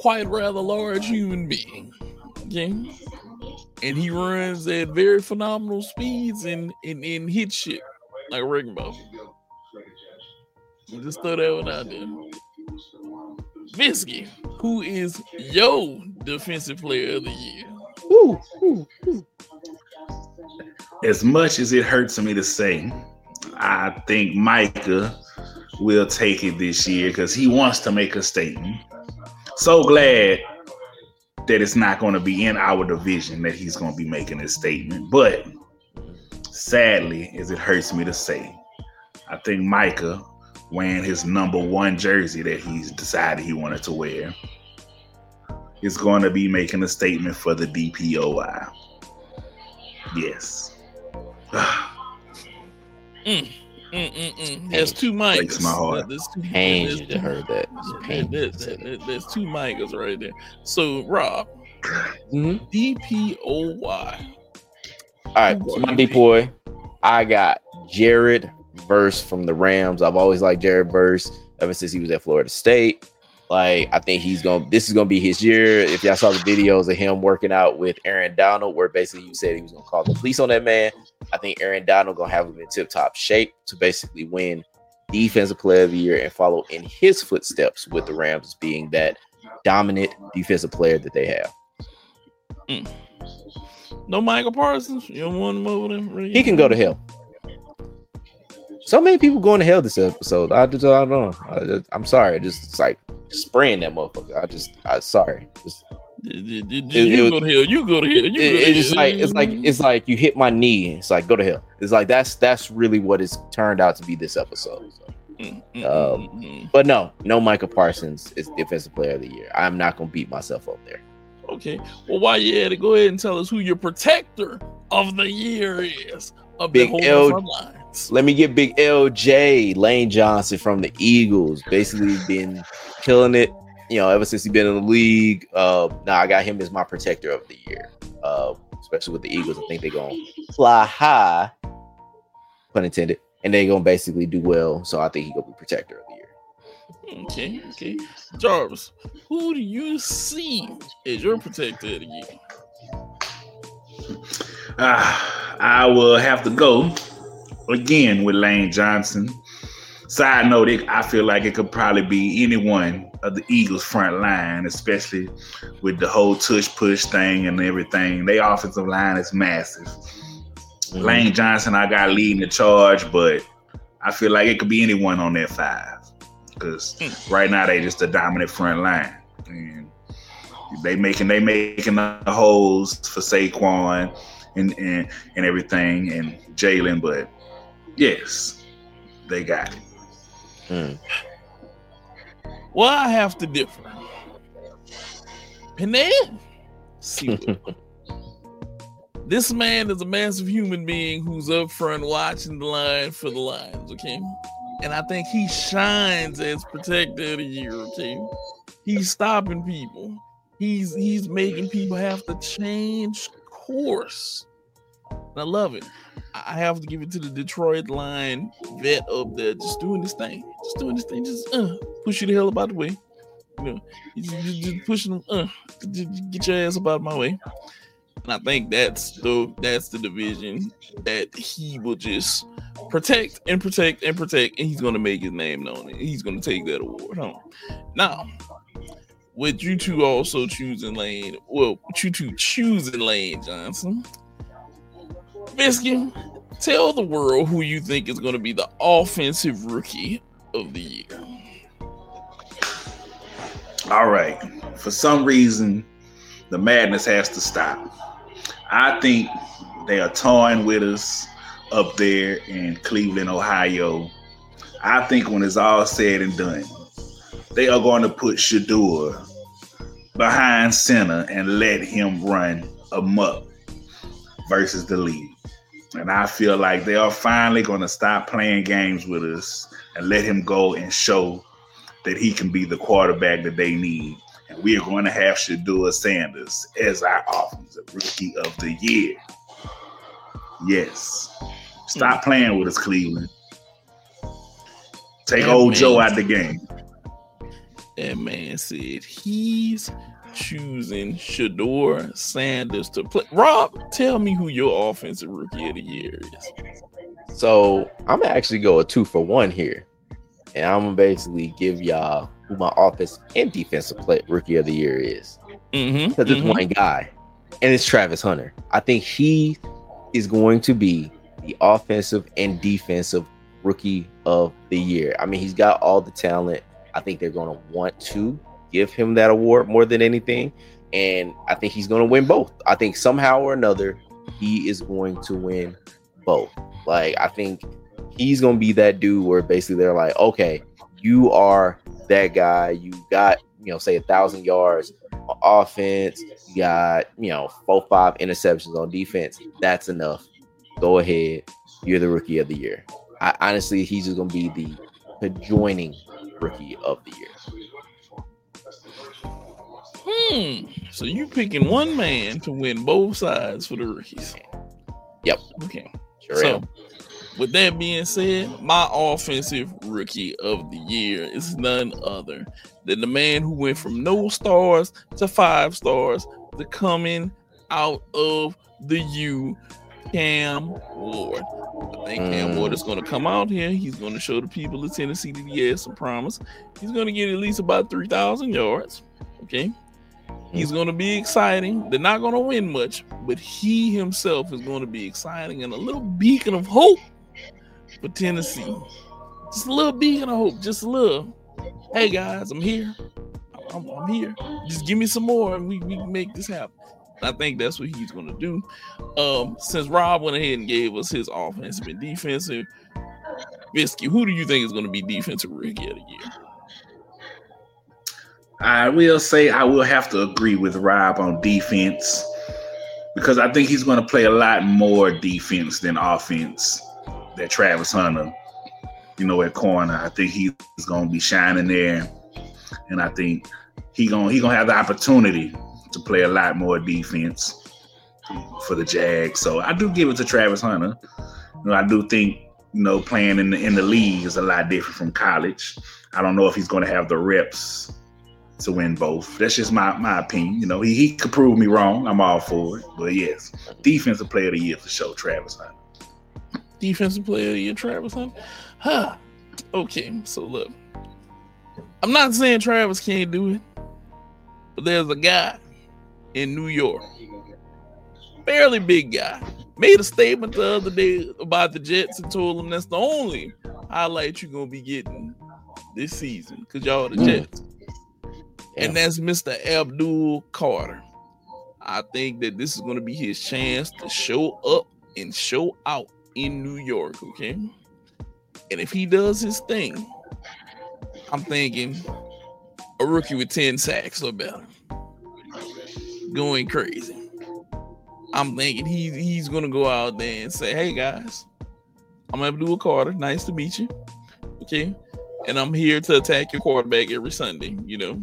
quite rather large human being. Okay. And he runs at very phenomenal speeds and, and, and hit shit like a wrecking ball. Just throw that one out there. Visky, who is your defensive player of the year? Ooh, ooh, ooh. As much as it hurts me to say, I think Micah will take it this year because he wants to make a statement. So glad that it's not going to be in our division that he's going to be making this statement. But sadly, as it hurts me to say, I think Micah, wearing his number one jersey that he's decided he wanted to wear, is going to be making a statement for the D P O I. Yes. mm, mm, mm, mm. There's two mics. Breaks my heart. There's two, Pain there's you two, to heard that. Pain. There's, there's, there's two mics right there. So, Rob, Mm-hmm. D P O Y. All right, so my D P O Y, I got Jared Verse from the Rams. I've always liked Jared Verse ever since he was at Florida State. Like, I think he's going to, this is going to be his year. If y'all saw the videos of him working out with Aaron Donald, where basically he said he was going to call the police on that man, I think Aaron Donald going to have him in tip top shape to basically win Defensive Player of the Year and follow in his footsteps with the Rams being that dominant defensive player that they have. Mm. No Michael Parsons? You don't want him over there? Really? He can go to hell. So many people going to hell this episode. I just, I don't know. I just, I'm sorry. Just it's like spraying that motherfucker. I just, I'm sorry. Just, you it, it, go to hell. You go to hell. You go it, to it's hell. like, it's like, it's like you hit my knee. It's like go to hell. It's like that's that's really what it's turned out to be this episode. So. Mm, mm, Um, mm, mm. but no, no Michael Parsons is Defensive Player of the Year. I'm not gonna beat myself up there. Okay. Well, while you're at it, go ahead and tell us who your protector of the year is. Of Big the L. front lines. Let me get Big L J Lane Johnson from the Eagles. Basically been killing it, you know, ever since he's been in the league. Uh, now I got him as my protector of the year. Uh, especially with the Eagles, I think they're gonna fly high, pun intended, and they're gonna basically do well. So I think he's gonna be protector of the year. Okay, okay. Jarvis, who do you see as your protector of the year? Uh, I will have to go again with Lane Johnson. Side note, it, I feel like it could probably be any one of the Eagles front line, especially with the whole tush push thing and everything. Their offensive line is massive. Mm-hmm. Lane Johnson, I got leading the charge, but I feel like it could be anyone on that five because mm. right now they just a dominant front line. And they making they making the holes for Saquon and and, and everything and Jalen, but yes, they got it. Mm. Well, I have to differ. Panay, see what this man is a massive human being who's up front watching the line for the Lions, okay? And I think he shines as protector of the year, okay? He's stopping people. He's he's making people have to change course. And I love it. I have to give it to the Detroit line vet up there, just doing this thing, just doing this thing, just uh, push you the hell about the way. You know, just, just, just pushing them, uh, just get your ass about my way. And I think that's the that's the division that he will just protect and protect and protect, and he's gonna make his name known. And he's gonna take that award home. Now, with you two also choosing Lane, well, with you two choosing Lane Johnson, Biscuit, tell the world who you think is gonna be the offensive rookie of the year. All right. For some reason, the madness has to stop. I think they are toying with us up there in Cleveland, Ohio. I think when it's all said and done, they are going to put Shedeur behind center and let him run amok versus the league. And I feel like they are finally going to stop playing games with us and let him go and show that he can be the quarterback that they need. And we are going to have Shedeur Sanders as our offensive rookie of the year. Yes. Stop playing with us, Cleveland. Take that old man, Joe out the game. That man said he's choosing Shedeur Sanders to play. Rob, tell me who your offensive rookie of the year is. So I'm gonna actually go a two for one here, and I'm gonna basically give y'all who my offensive and defensive play rookie of the year is. Mm-hmm, because it's mm-hmm. one guy, and it's Travis Hunter. I think he is going to be the offensive and defensive rookie of the year. I mean, he's got all the talent. I think they're going to want to give him that award more than anything, and I think he's going to win both. I think somehow or another he is going to win both. Like, I think he's going to be that dude where basically they're like, okay, you are that guy. You got, you know, say a thousand yards on offense. You got, you know, four, five interceptions on defense. That's enough. Go ahead. You're the rookie of the year. I, honestly, he's just going to be the adjoining rookie of the year. Hmm. So you picking one man to win both sides for the rookies? Yep. Okay. Sure so, am. with that being said, my offensive rookie of the year is none other than the man who went from no stars to five stars to coming out of the U, Cam Ward. I think Cam Mm. Ward is going to come out here. He's going to show the people of Tennessee that he has some promise. He's going to get at least about three thousand yards. Okay. He's going to be exciting. They're not going to win much, but he himself is going to be exciting and a little beacon of hope for Tennessee. Just a little beacon of hope. Just a little. Hey, guys, I'm here. I'm, I'm here. Just give me some more and we, we can make this happen. I think that's what he's going to do. Um, since Rob went ahead and gave us his offensive and defensive, Biscuit, who do you think is going to be defensive rookie of the year? I will say I will have to agree with Rob on defense because I think he's going to play a lot more defense than offense than Travis Hunter, you know, at corner. I think he's going to be shining there, and I think he going he gonna have the opportunity to play a lot more defense for the Jags. So I do give it to Travis Hunter. You know, I do think, you know, playing in the, in the league is a lot different from college. I don't know if he's going to have the reps to win both. That's just my, my opinion. You know, he, he could prove me wrong. I'm all for it. But yes, defensive player of the year for sure, Travis Hunter. Defensive player of the year, Travis Hunter? Huh. Okay, so look. I'm not saying Travis can't do it, but there's a guy in New York, fairly big guy, made a statement the other day about the Jets and told them that's the only highlight you're going to be getting this season because y'all are the Jets. And that's Mister Abdul Carter. I think that this is going to be his chance to show up and show out in New York, okay? And if he does his thing, I'm thinking a rookie with ten sacks or better. Going crazy. I'm thinking he, he's going to go out there and say, hey, guys, I'm Abdul Carter. Nice to meet you, okay? And I'm here to attack your quarterback every Sunday, you know?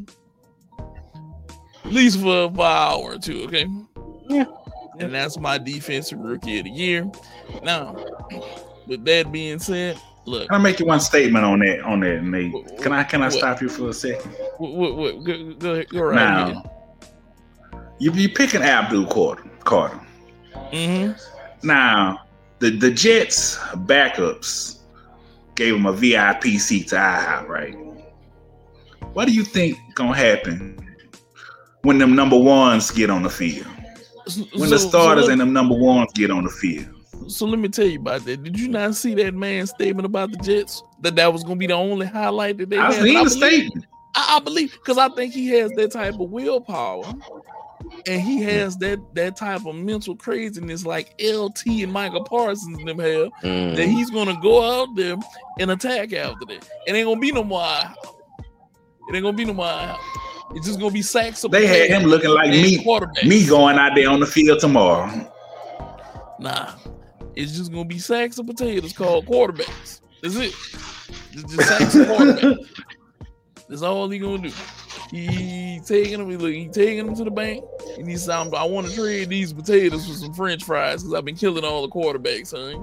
At least for, for an hour or two, okay? Yeah. And that's my defensive rookie of the year. Now, with that being said, look. Can I make you one statement on that, on that, Nate? Can I can I what? stop you for a second? What, what, what? Go, go, go right now, ahead. You you picking Abdul Carter. Carter. Mm-hmm. Now, the, the Jets backups gave him a V I P seat to IHOP, right? What do you think gonna happen when them number ones get on the field? When so, the starters so and them number ones get on the field. So let me tell you about that. Did you not see that man's statement about the Jets? That that was going to be the only highlight that they I had? seen I the believe, statement. I, I believe, because I think he has that type of willpower. And he has that that type of mental craziness like L T and Michael Parsons and them have, Mm. that he's going to go out there and attack after that. It ain't going to be no more IHOP. It ain't going to be no more IHOP. It's just gonna be sacks. They had him looking like me, me going out there on the field tomorrow. Nah, it's just gonna be sacks of potatoes called quarterbacks. That's it. Just, just sacks of quarterbacks. That's all he gonna do. He taking them. He, look, he taking them to the bank, and he's saying, "I want to trade these potatoes for some French fries because I've been killing all the quarterbacks, huh?"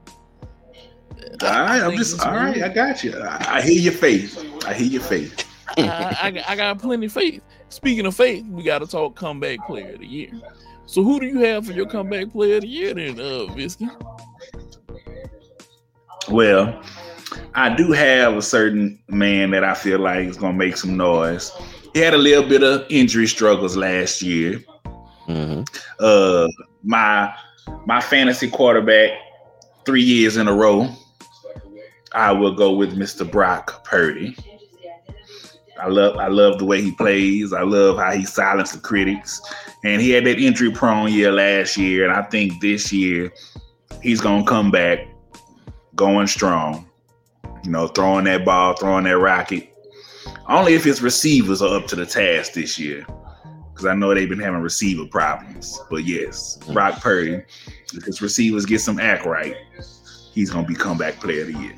All right, I'm just all right. I got you. I, I hear your faith. I hear your faith. I, I, I got plenty of faith. Speaking of faith, we got to talk comeback player of the year. So who do you have for your comeback player of the year then, uh, Visky? Well, I do have a certain man that I feel like is going to make some noise. He had a little bit of injury struggles last year. Mm-hmm. Uh, my my fantasy quarterback three years in a row, I will go with Mister Brock Purdy. I love I love the way he plays. I love how he silenced the critics. And he had that injury-prone year last year, and I think this year he's going to come back going strong. You know, throwing that ball, throwing that rocket. Only if his receivers are up to the task this year. Because I know they've been having receiver problems. But yes, Brock Purdy, if his receivers get some act right, he's going to be comeback player of the year.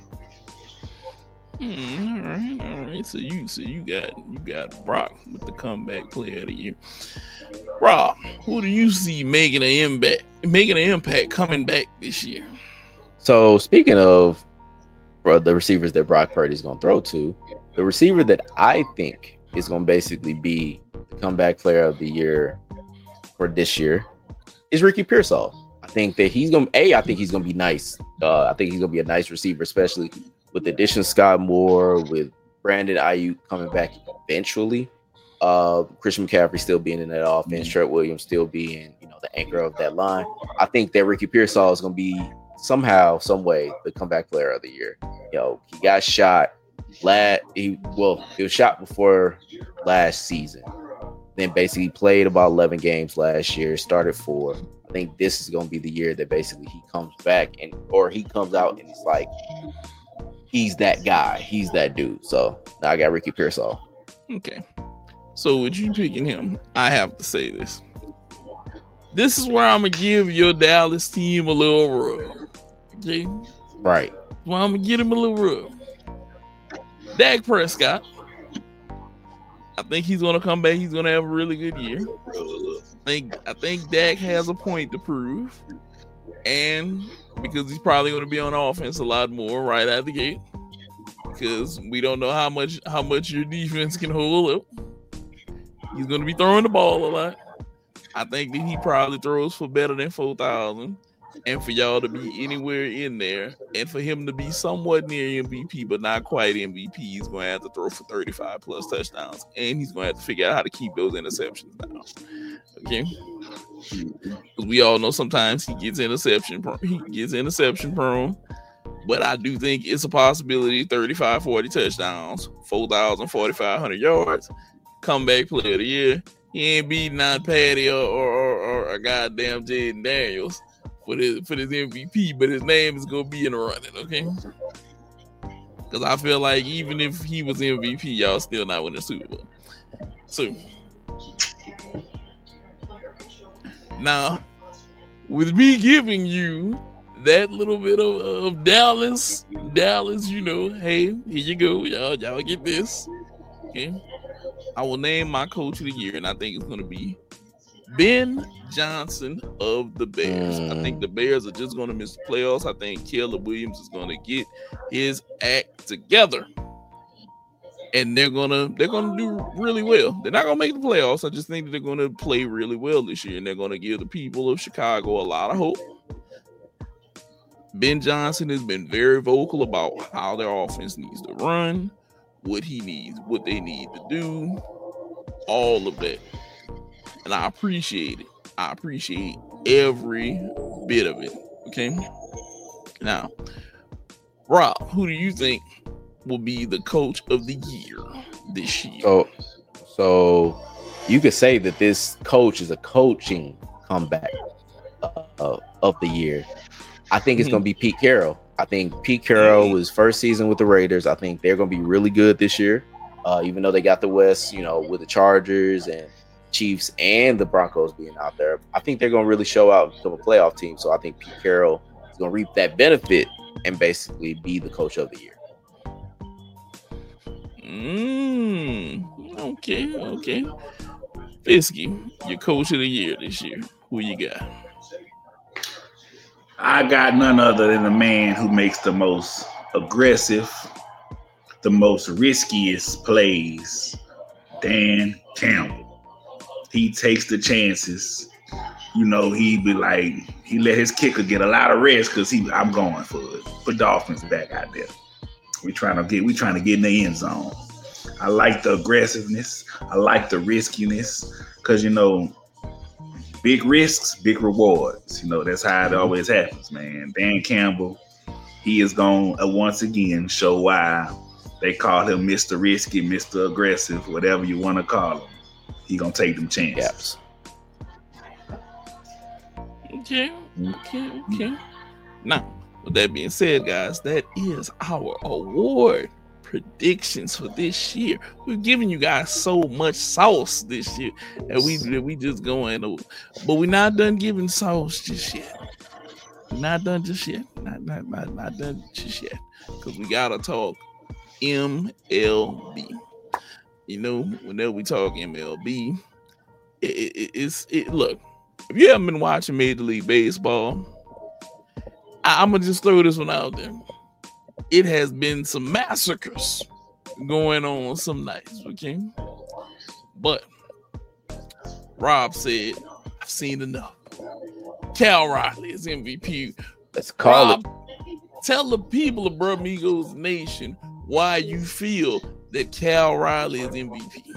Hmm, all right, all right. So you, so you got, you got Brock with the comeback player of the year. Rob, who do you see making an impact, making an impact coming back this year? So speaking of bro, the receivers that Brock Purdy is going to throw to, the receiver that I think is going to basically be the comeback player of the year for this year is Ricky Pearsall. I think that he's going to, A, I think he's going to be nice. Uh, I think he's going to be a nice receiver, especially with the addition of Scott Moore, with Brandon Ayuk coming back eventually. Uh, Christian McCaffrey still being in that offense, Trent Williams still being, you know, the anchor of that line. I think that Ricky Pearsall is going to be somehow, some way, the comeback player of the year. You know, he got shot last. He well, he was shot before last season. Then basically played about eleven games last year. Started four. I think this is going to be the year that basically he comes back and or he comes out and he's like, he's that guy. He's that dude. So now I got Ricky Pearsall. Okay. So with you picking him, I have to say this. This is where I'm going to give your Dallas team a little rub. Okay? Right. Well, I'm going to get him a little rub. Dak Prescott. I think he's going to come back. He's going to have a really good year. I think, I think Dak has a point to prove. And because he's probably going to be on offense a lot more right out the gate. Because we don't know how much how much your defense can hold up. He's going to be throwing the ball a lot. I think that he probably throws for better than four thousand. And for y'all to be anywhere in there, and for him to be somewhat near M V P, but not quite M V P, he's going to have to throw for thirty-five plus touchdowns. And he's going to have to figure out how to keep those interceptions down. Okay? Because we all know sometimes he gets interception prone. He gets interception prone. But I do think it's a possibility thirty-five, forty touchdowns, four thousand, forty-five hundred yards. Comeback player of the year. He ain't beating out Patty or, or, or, or a goddamn Jaden Daniels for this, for this M V P, but his name is going to be in the running, okay? Because I feel like even if he was M V P, y'all still not winning the Super Bowl. So, now, with me giving you that little bit of, of Dallas, Dallas, you know, hey, here you go, y'all, y'all get this, okay? I will name my coach of the year, and I think it's going to be Ben Johnson of the Bears. Mm. I think the Bears are just going to miss the playoffs. I think Caleb Williams is going to get his act together, and they're gonna they're gonna do really well. They're not gonna make the playoffs. I just think that they're going to play really well this year, and they're going to give the people of Chicago a lot of hope. Ben Johnson has been very vocal about how their offense needs to run, what he needs, what they need to do, all of that. And I appreciate it. I appreciate every bit of it. Okay. Now, Rob, who do you think will be the coach of the year this year? So, so you could say that this coach is a coaching comeback uh, of the year. I think it's mm-hmm. going to be Pete Carroll. I think Pete Carroll was first season with the Raiders. I think they're going to be really good this year, uh, even though they got the West, you know, with the Chargers and Chiefs and the Broncos being out there. I think they're going to really show out and become a playoff team. So I think Pete Carroll is going to reap that benefit and basically be the coach of the year. Mm, okay, okay. Fisky, your coach of the year this year. Who you got? I got none other than the man who makes the most aggressive, the most riskiest plays, Dan Campbell. He takes the chances. You know, he be like, he let his kicker get a lot of rest because he, I'm going for it. Put Dolphins back out there. We trying to get, we trying to get in the end zone. I like the aggressiveness. I like the riskiness because, you know, big risks, big rewards. You know, that's how it always happens, man. Dan Campbell, he is going to uh, once again show why they call him Mister Risky, Mister Aggressive, whatever you want to call him. He going to take them chances. Okay, okay, okay. Now, with that being said, guys, that is our award predictions for this year. We've given you guys so much sauce this year, and we we just going over, but we're not done giving sauce just yet. We're not done just yet. Not not not, not done just yet, because we gotta talk M L B. You know, whenever we talk M L B, it, it, it's it. Look, if you haven't been watching Major League Baseball, I, I'm gonna just throw this one out there. It has been some massacres going on some nights, okay? But Rob said, I've seen enough. Cal Riley is M V P. Let's call Rob, it. Tell the people of Brumigos Nation why you feel that Cal Riley is M V P.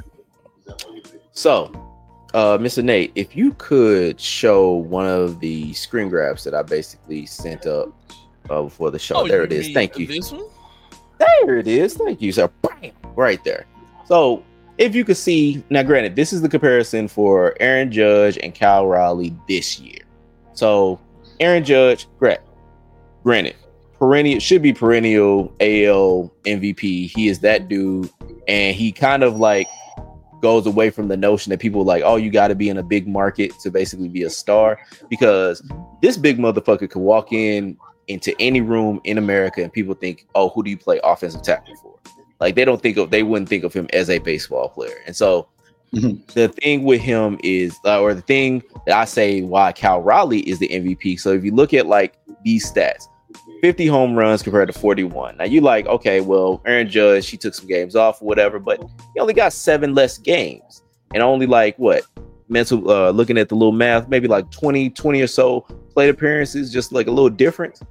So, uh, Mister Nate, if you could show one of the screen grabs that I basically sent up Uh, before the show. Oh, there it is. Thank you. This one? There it is. Thank you, sir. Bam! Right there. So if you could see, now granted, this is the comparison for Aaron Judge and Cal Riley this year. So Aaron Judge, great. Granted, perennial should be perennial A L M V P. He is that dude, and he kind of like goes away from the notion that people are like, oh, you got to be in a big market to basically be a star, because this big motherfucker could walk in into any room in America and people think, oh, who do you play offensive tackle for? Like they don't think of, they wouldn't think of him as a baseball player. And so mm-hmm. the thing with him is, uh, or the thing that I say why Cal Riley is the M V P. So if you look at like these stats, fifty home runs compared to forty-one. Now you like, okay, well, Aaron Judge, she took some games off or whatever, but he only got seven less games and only like what mental, uh, looking at the little math, maybe like twenty, twenty or so plate appearances, just like a little difference.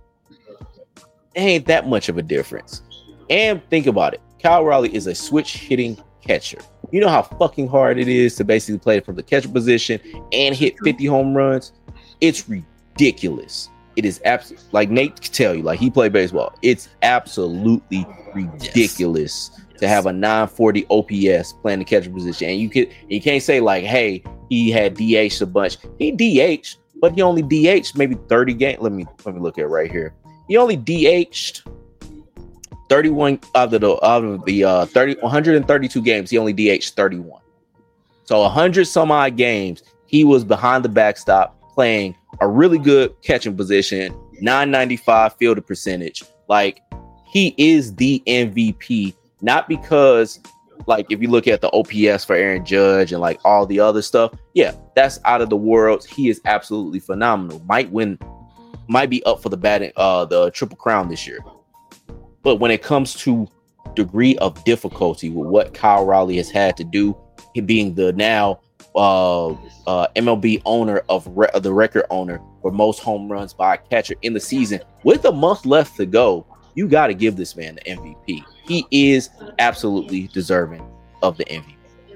Ain't that much of a difference. And think about it. Cal Riley is a switch hitting catcher. You know how fucking hard it is to basically play from the catcher position and hit fifty home runs? It's ridiculous. It is absolutely, like Nate can tell you, like he played baseball. It's absolutely ridiculous yes. to have a nine forty O P S playing the catcher position. And you could, you can't say like, hey, he had D H'd a bunch. He D H'd, but he only D H'd maybe thirty games. Let me let me look at it right here. He only D H'd thirty-one out of the out of the uh, thirty, one hundred thirty-two games. He only D H'd thirty-one. So one hundred some odd games, he was behind the backstop playing a really good catching position, nine ninety-five fielded percentage. Like he is the M V P, not because like if you look at the O P S for Aaron Judge and like all the other stuff, yeah, that's out of the world. He is absolutely phenomenal. Might win. Might be up for the batting, uh, the Triple Crown this year. But when it comes to degree of difficulty with what Kyle Riley has had to do, him being the now uh, uh, M L B owner of re- the record owner for most home runs by a catcher in the season, with a month left to go, you got to give this man the M V P. He is absolutely deserving of the M V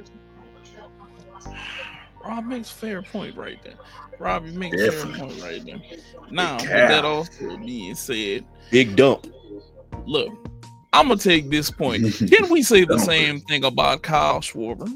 P. Rob makes a fair point right there. Rob, you make a fair point right there. Now, with that also being said, big dump. Look, I'm gonna take this point. Can we say the same thing about Kyle Schwarber?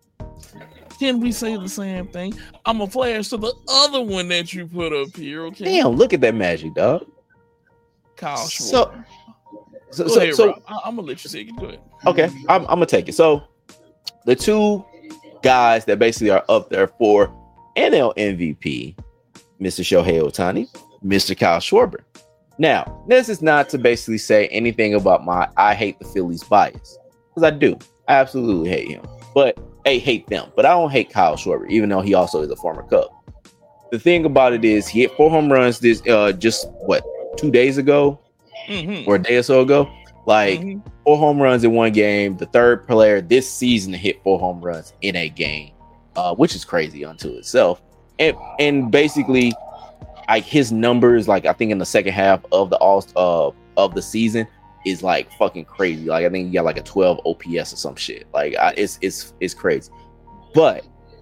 Can we say the same thing? I'm gonna flash to the other one that you put up here. Okay. Damn, look at that magic, dog. Kyle Schwarber. So, so, Go so, ahead, so Rob. I- I'm gonna let you take it. Go ahead. Okay, I'm, I'm gonna take it. So, the two guys that basically are up there for N L M V P, Mister Shohei Ohtani, Mister Kyle Schwarber. Now, this is not to basically say anything about my I hate the Phillies bias, because I do. I absolutely hate him, but I hate them. But I don't hate Kyle Schwarber, even though he also is a former Cub. The thing about it is, he hit four home runs this uh, just what two days ago, mm-hmm. or a day or so ago. Like Mhm. four home runs in one game. The third player this season to hit four home runs in a game, uh, which is crazy unto itself. And and basically, like his numbers, like I think in the second half of the all uh, of the season is like fucking crazy. Like I think he got like a twelve O P S or some shit. Like I, it's it's it's crazy. But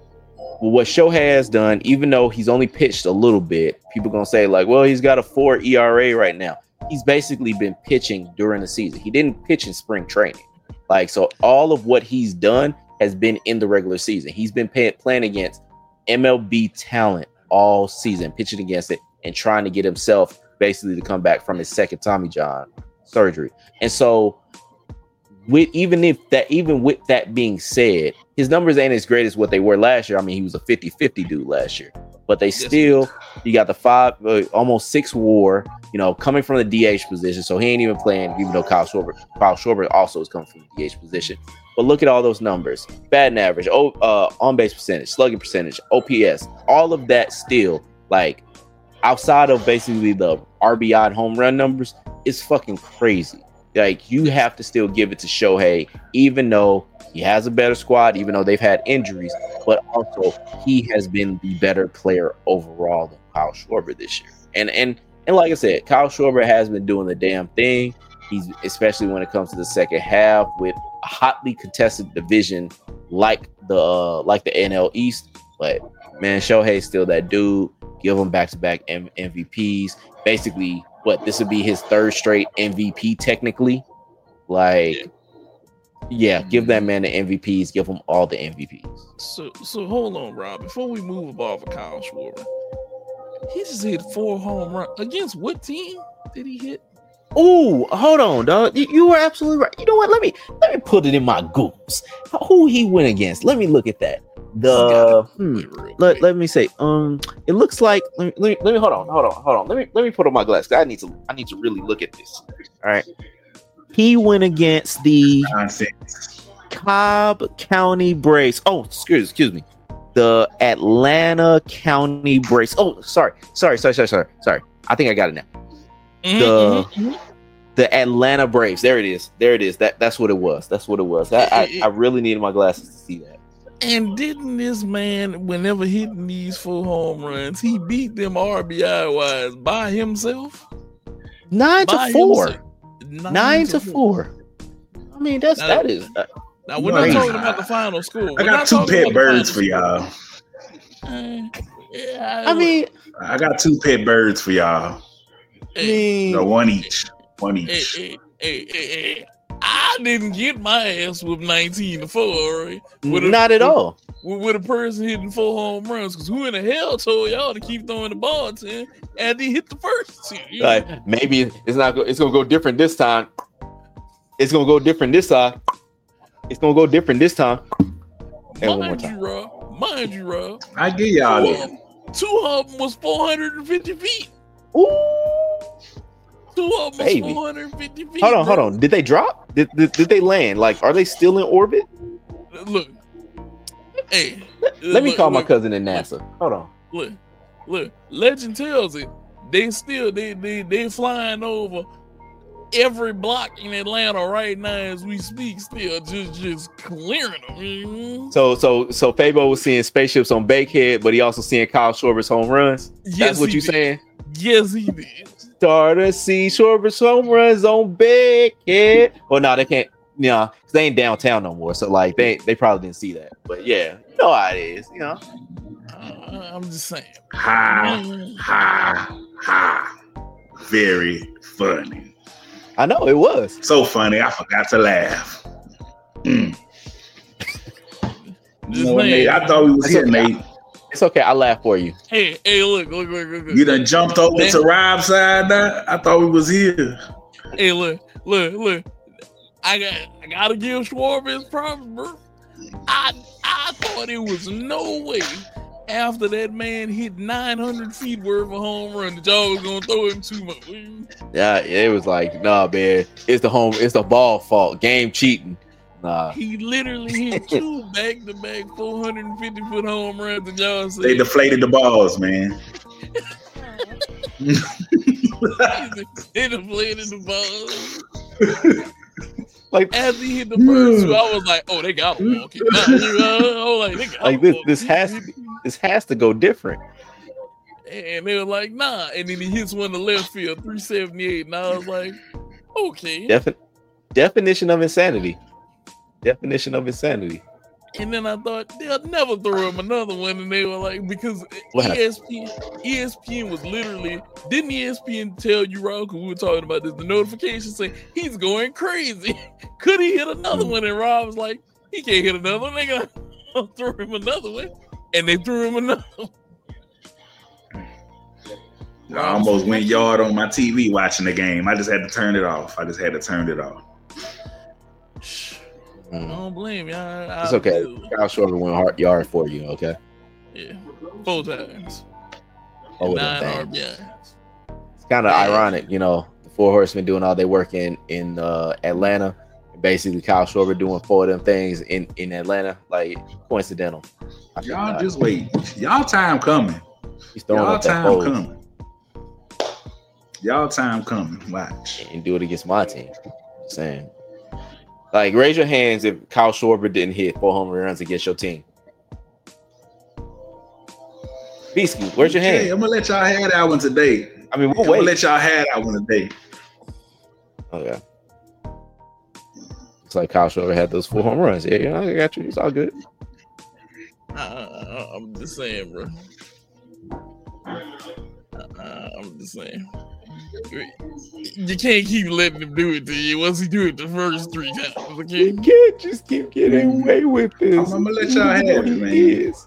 what Shohei has done, even though he's only pitched a little bit, people gonna say like, well, he's got a four E R A right now. He's basically been pitching during the season. He didn't pitch in spring training. Like, so all of what he's done has been in the regular season. He's been pay- playing against M L B talent all season, pitching against it and trying to get himself basically to come back from his second Tommy John surgery. And so with even if that, even with that being said, his numbers ain't as great as what they were last year. I mean, he was a fifty-fifty dude last year, but they still, you got the five, uh, almost six WAR, you know, coming from the D H position. So he ain't even playing, even though Kyle Schwarber, Kyle Schwarber also is coming from the D H position. But look at all those numbers: batting average, oh, uh, on base percentage, slugging percentage, O P S, all of that still, like, outside of basically the R B I and home run numbers, it's fucking crazy. Like, you have to still give it to Shohei, even though he has a better squad, even though they've had injuries, but also he has been the better player overall than Kyle Schwarber this year. And and and like I said, Kyle Schwarber has been doing the damn thing. He's, especially when it comes to the second half with a hotly contested division like the uh, like the N L East. But man, Shohei's still that dude. Give him back-to-back M- MVP Ps. Basically, what, this would be his third straight M V P technically. Like, yeah, give that man the M V Ps. Give him all the M V Ps. So, so hold on, Rob. Before we move off of Kyle Schwarber, he just hit four home runs against what team did he hit? Oh, hold on, dog. You, you were absolutely right. You know what? Let me let me put it in my Googles. Who he went against? Let me look at that. The hmm, let, let me say. Um, it looks like. Let me, let me let me hold on, hold on, hold on. Let me let me put on my glasses. I need to I need to really look at this. All right. He went against the Nonsense. Cobb County Braves. Oh, excuse excuse me. The Atlanta County Braves. Oh, sorry, sorry, sorry, sorry, sorry, sorry. I think I got it now. The Mm-hmm. the Atlanta Braves. There it is. There it is. That that's what it was. That's what it was. I I, I really needed my glasses to see that. And didn't this man, whenever hitting these four home runs, he beat them R B I wise by himself? Nine By to four. himself. Nine, Nine to four. I mean, that's Now, that is. Uh, Now we're not Crazy. talking about the final score. I We're got not two talking pet about the birds for final y'all. score. Uh, yeah, I mean, I got two pet birds for y'all. I hey, mean, No, one each. One hey, each. hey, hey, hey, hey. I didn't get my ass with nineteen to four, right? With a- not at all. With, with a person hitting four home runs, because who in the hell told y'all to keep throwing the ball to him and he hit the first two? You know? Like maybe it's not. Go, it's gonna go different this time. It's gonna go different this time. It's gonna go different this time. And one more Mind you, time. Rob. Mind you, Rob. I get y'all Two, that. of- two of them was four hundred fifty feet. Ooh. Two of them Baby. was four hundred fifty feet. Hold on, hold bro. on. Did they drop? Did, did did they land? Like, are they still in orbit? Look. Hey. Let me look, call my look, cousin in NASA. Hold on. Look. Look. Legend tells it. They still they they they flying over every block in Atlanta right now as we speak. Still just just clearing them. Mhm. So so so Fabo was seeing spaceships on Bakehead, but he also seeing Kyle Schwarber's home runs. Yes, That's what he you did. saying? Yes, he did. Start to see Schwarber's home runs on Bakehead. Well, no, they can't. You know, 'cause they ain't downtown no more. So like they they probably didn't see that. But yeah, you know how it is. You know. Uh, I'm just saying. Ha, ha, ha. Very funny. I know it was. So funny, I forgot to laugh. Mm. You Just know what, saying. Nate? I thought we was It's here, okay. Nate. It's okay. I laugh for you. Hey, hey, look, look, look, look, look. You done jumped over Man. to Rob's side now? I thought we was here. Hey, look, look, look. I got, I gotta give Schwarber his props, bro. I, I thought it was no way after that man hit nine hundred feet worth of home run that y'all was gonna throw him too much. Yeah, it was like, nah, man. It's the home. It's the ball fault. Game cheating. Nah. He literally hit two back-to-back four hundred fifty foot home runs and y'all said They deflated the balls, man. they deflated the ball. Like as he hit the first two, I was like, "Oh, they got to walk it." Nah, you know, like, they like this, this has to, this has to go different. And they were like, "Nah," and then he hits one to left field, three seventy-eight, and I was like, "Okay." Defi- definition of insanity. Definition of insanity. And then I thought they'll never throw him another one, and they were like, because What E S P N, E S P N was literally, didn't E S P N tell you, Rob, because we were talking about this, the notification saying he's going crazy. Could he hit another one? And Rob was like, he can't hit another one. They're going to throw him another one. And they threw him another one. I almost went yard on my T V watching the game. I just had to turn it off. I just had to turn it off. I don't blame you. I, I It's okay. do. Kyle Schwarber went hard yard for you. Okay. Yeah, four times. Oh, Nine well, R B Is. it's kind of Yeah. ironic, you know. The Four Horsemen doing all their work in in uh, Atlanta, and basically Kyle Schwarber doing four of them things in in Atlanta. Like coincidental. I think Y'all not. just wait. Y'all time coming. He's throwing Y'all up that time pose coming. Y'all time coming. Watch. and do it against my team. Just saying. Like, raise your hands if Kyle Schwarber didn't hit four home runs against your team. Beasky, where's your Hey, hand? I'm gonna let y'all have that one today. I mean, I'm we'll gonna wait. let y'all have that one today. Okay. Looks like Kyle Schwarber had those four home runs. Yeah, yeah, I got you. It's all good. Uh, I'm just saying, bro. Uh, I'm just saying. You can't keep letting him do it to you once he do it the first three times. Okay? You can't just keep getting away with this. I'm, I'm gonna let y'all have it, man. Is.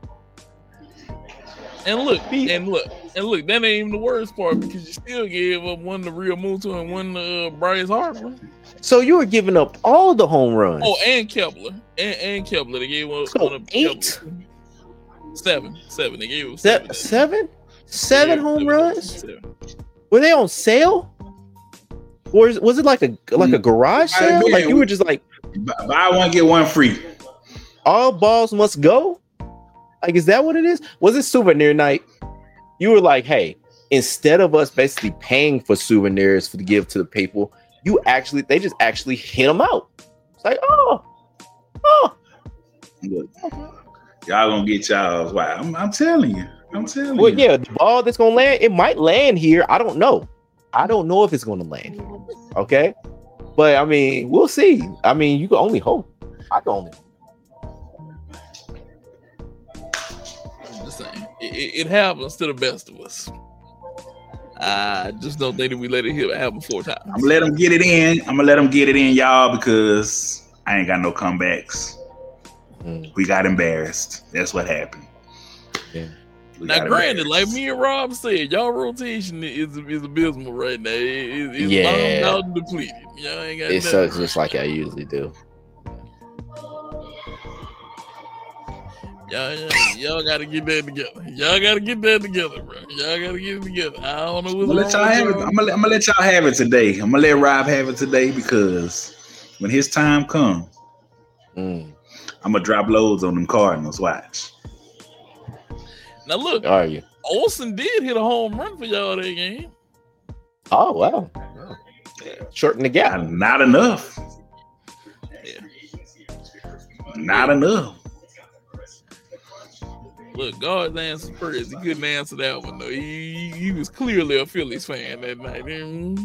And look, and look, and look. That ain't even the worst part because you still gave up one to Real Muto and one to uh, Bryce Harper. So you were giving up all the home runs. Oh, and Kepler, and, and Kepler. They gave one. So one of eight? Kepler. Seven, seven. They gave him Se- seven. seven? Seven Yeah, home seven, runs? seven. Were they on sale? Or is, was it like a like a garage I sale? mean, Like you were just like, Buy buy one, get one free. all balls must go? Like, is that what it is? Was it souvenir night? You were like, hey, instead of us basically paying for souvenirs for to give to the people, you actually they just actually hit them out. It's like, oh, oh, Look, y'all gonna get y'all's. Why? I'm, I'm telling you. I'm telling well, you. yeah, the ball that's gonna land, it might land here. I don't know. I don't know if it's gonna land here. Okay, but I mean, we'll see. I mean, you can only hope. I can only. I'm just saying, it, it, it happens to the best of us. I just don't think that we let it hit happen four times. I'm gonna let them get it in. I'm gonna let them get it in, y'all, because I ain't got no comebacks. Mm. We got embarrassed. That's what happened. Yeah. We Now, got granted, like embarrassed. me and Rob said, y'all rotation is is abysmal right now. It, it, it's Yeah. bombed out and depleted. Y'all ain't got It nothing. sucks just like I usually do. Y'all, y'all, y'all got to get that together. Y'all got to get that together, bro. Y'all got to get it together. I don't know I'm what's gonna let y'all wrong have with it. y'all. I'm gonna, let, I'm gonna let y'all have it today. I'm gonna let Rob have it today because when his time comes, Mm. I'm gonna drop loads on them Cardinals. Watch. Now look, Are you? Olsen did hit a home run for y'all that game. Oh wow! Shorten the gap. Not, not enough. Yeah. Not enough. Look, God's answer first. He couldn't answer that one though. He, he was clearly a Phillies fan that night. Mm.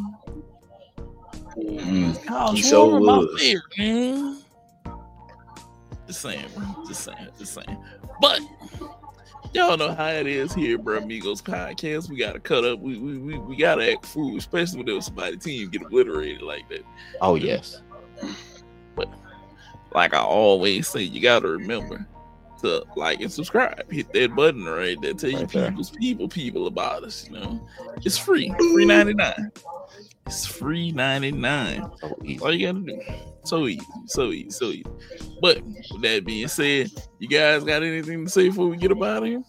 Mm. Kyle He so Schwarber, my was. favorite, man. Just saying, bro. Just saying, just saying. But y'all know how it is here, bro. Amigos podcast. We gotta cut up. We we we, we gotta act fool, especially when there was somebody team get obliterated like that. Oh yes. But like I always say, you gotta remember to like and subscribe. Hit that button right there. Tell your Right there. people's people people about us. You know, it's free. Free ninety-nine. It's free ninety-nine. So easy. All you gotta do. So easy, so easy, so easy. But with that being said, you guys got anything to say before we get up out of here?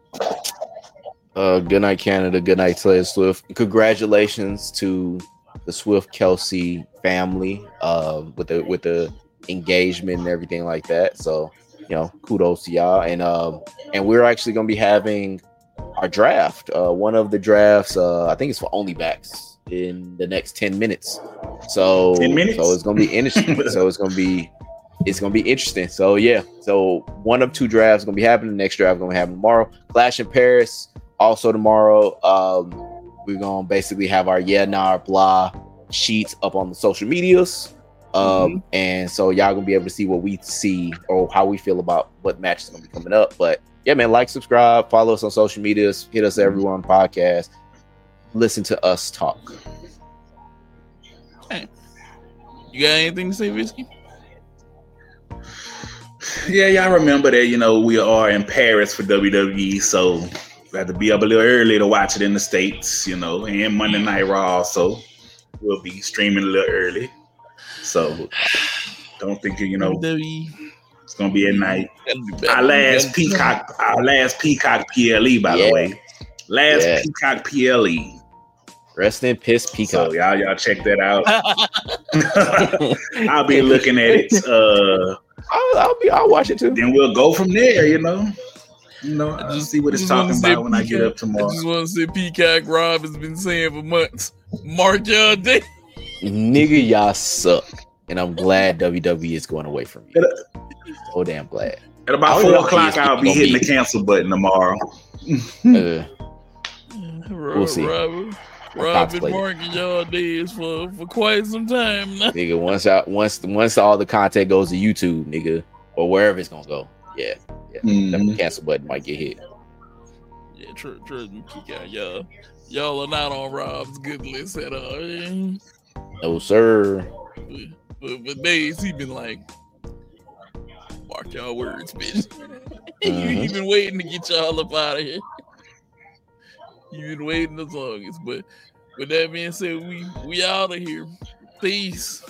Uh, good night, Canada. Good night, Taylor Swift. Congratulations to the Swift Kelsey family uh, with the with the engagement and everything like that. So, you know, kudos to y'all. And um, and we're actually gonna be having our draft. Uh, one of the drafts, uh, I think it's for only backs. in the next ten minutes. So, ten minutes? so it's gonna be interesting. so it's gonna be it's gonna be interesting. So yeah, so one of two drafts gonna be happening. The next draft gonna happen tomorrow. Clash in Paris also tomorrow. Um, we're gonna basically have our yeah nah blah sheets up on the social medias. Um, mm-hmm. And so y'all gonna be able to see what we see or how we feel about what match is gonna be coming up. But yeah, man, like, subscribe, follow us on social medias, hit us everywhere on the podcast, listen to us talk. Hey, you got anything to say, Whiskey? Yeah, y'all remember that, you know, we are in Paris for W W E, so we have to be up a little early to watch it in the States, you know, and Monday Night Raw also. We'll be streaming a little early. So don't think you know it's gonna be at night. Our last Peacock, our last Peacock P L E, by yeah. the way. Last yeah. Peacock P L E. Rest in piss, Peacock. So y'all, y'all check that out. I'll be looking at it. Uh, I'll, I'll be. I'll watch it too. Then we'll go from there. You know. You know. I'll just see what it's talking about when Peacock, I get up tomorrow. I just want to say, Peacock Rob has been saying for months. Mark y'all day. Nigga, y'all suck. And I'm glad W W E is going away from you. So damn glad. At about four o'clock, I'll be hitting be. the cancel button tomorrow. uh, we'll see. Robert, Rob been marking y'all days for, for quite some time now. Nigga, once I, once once all the content goes to YouTube, nigga, or wherever it's gonna go, yeah, yeah, mm-hmm. the cancel button might get hit. Yeah, true, true. Y'all, y'all are not on Rob's good list at all. No, sir. But, but, but days he been like, mark y'all words, bitch. Uh-huh. you been waiting to get y'all up out of here. You been waiting the longest. But with that being said, we we out of here. Peace.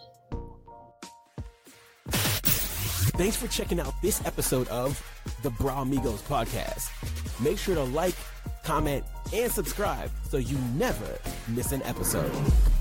Thanks for checking out this episode of the Bra Amigos podcast. Make sure to like, comment, and subscribe so you never miss an episode.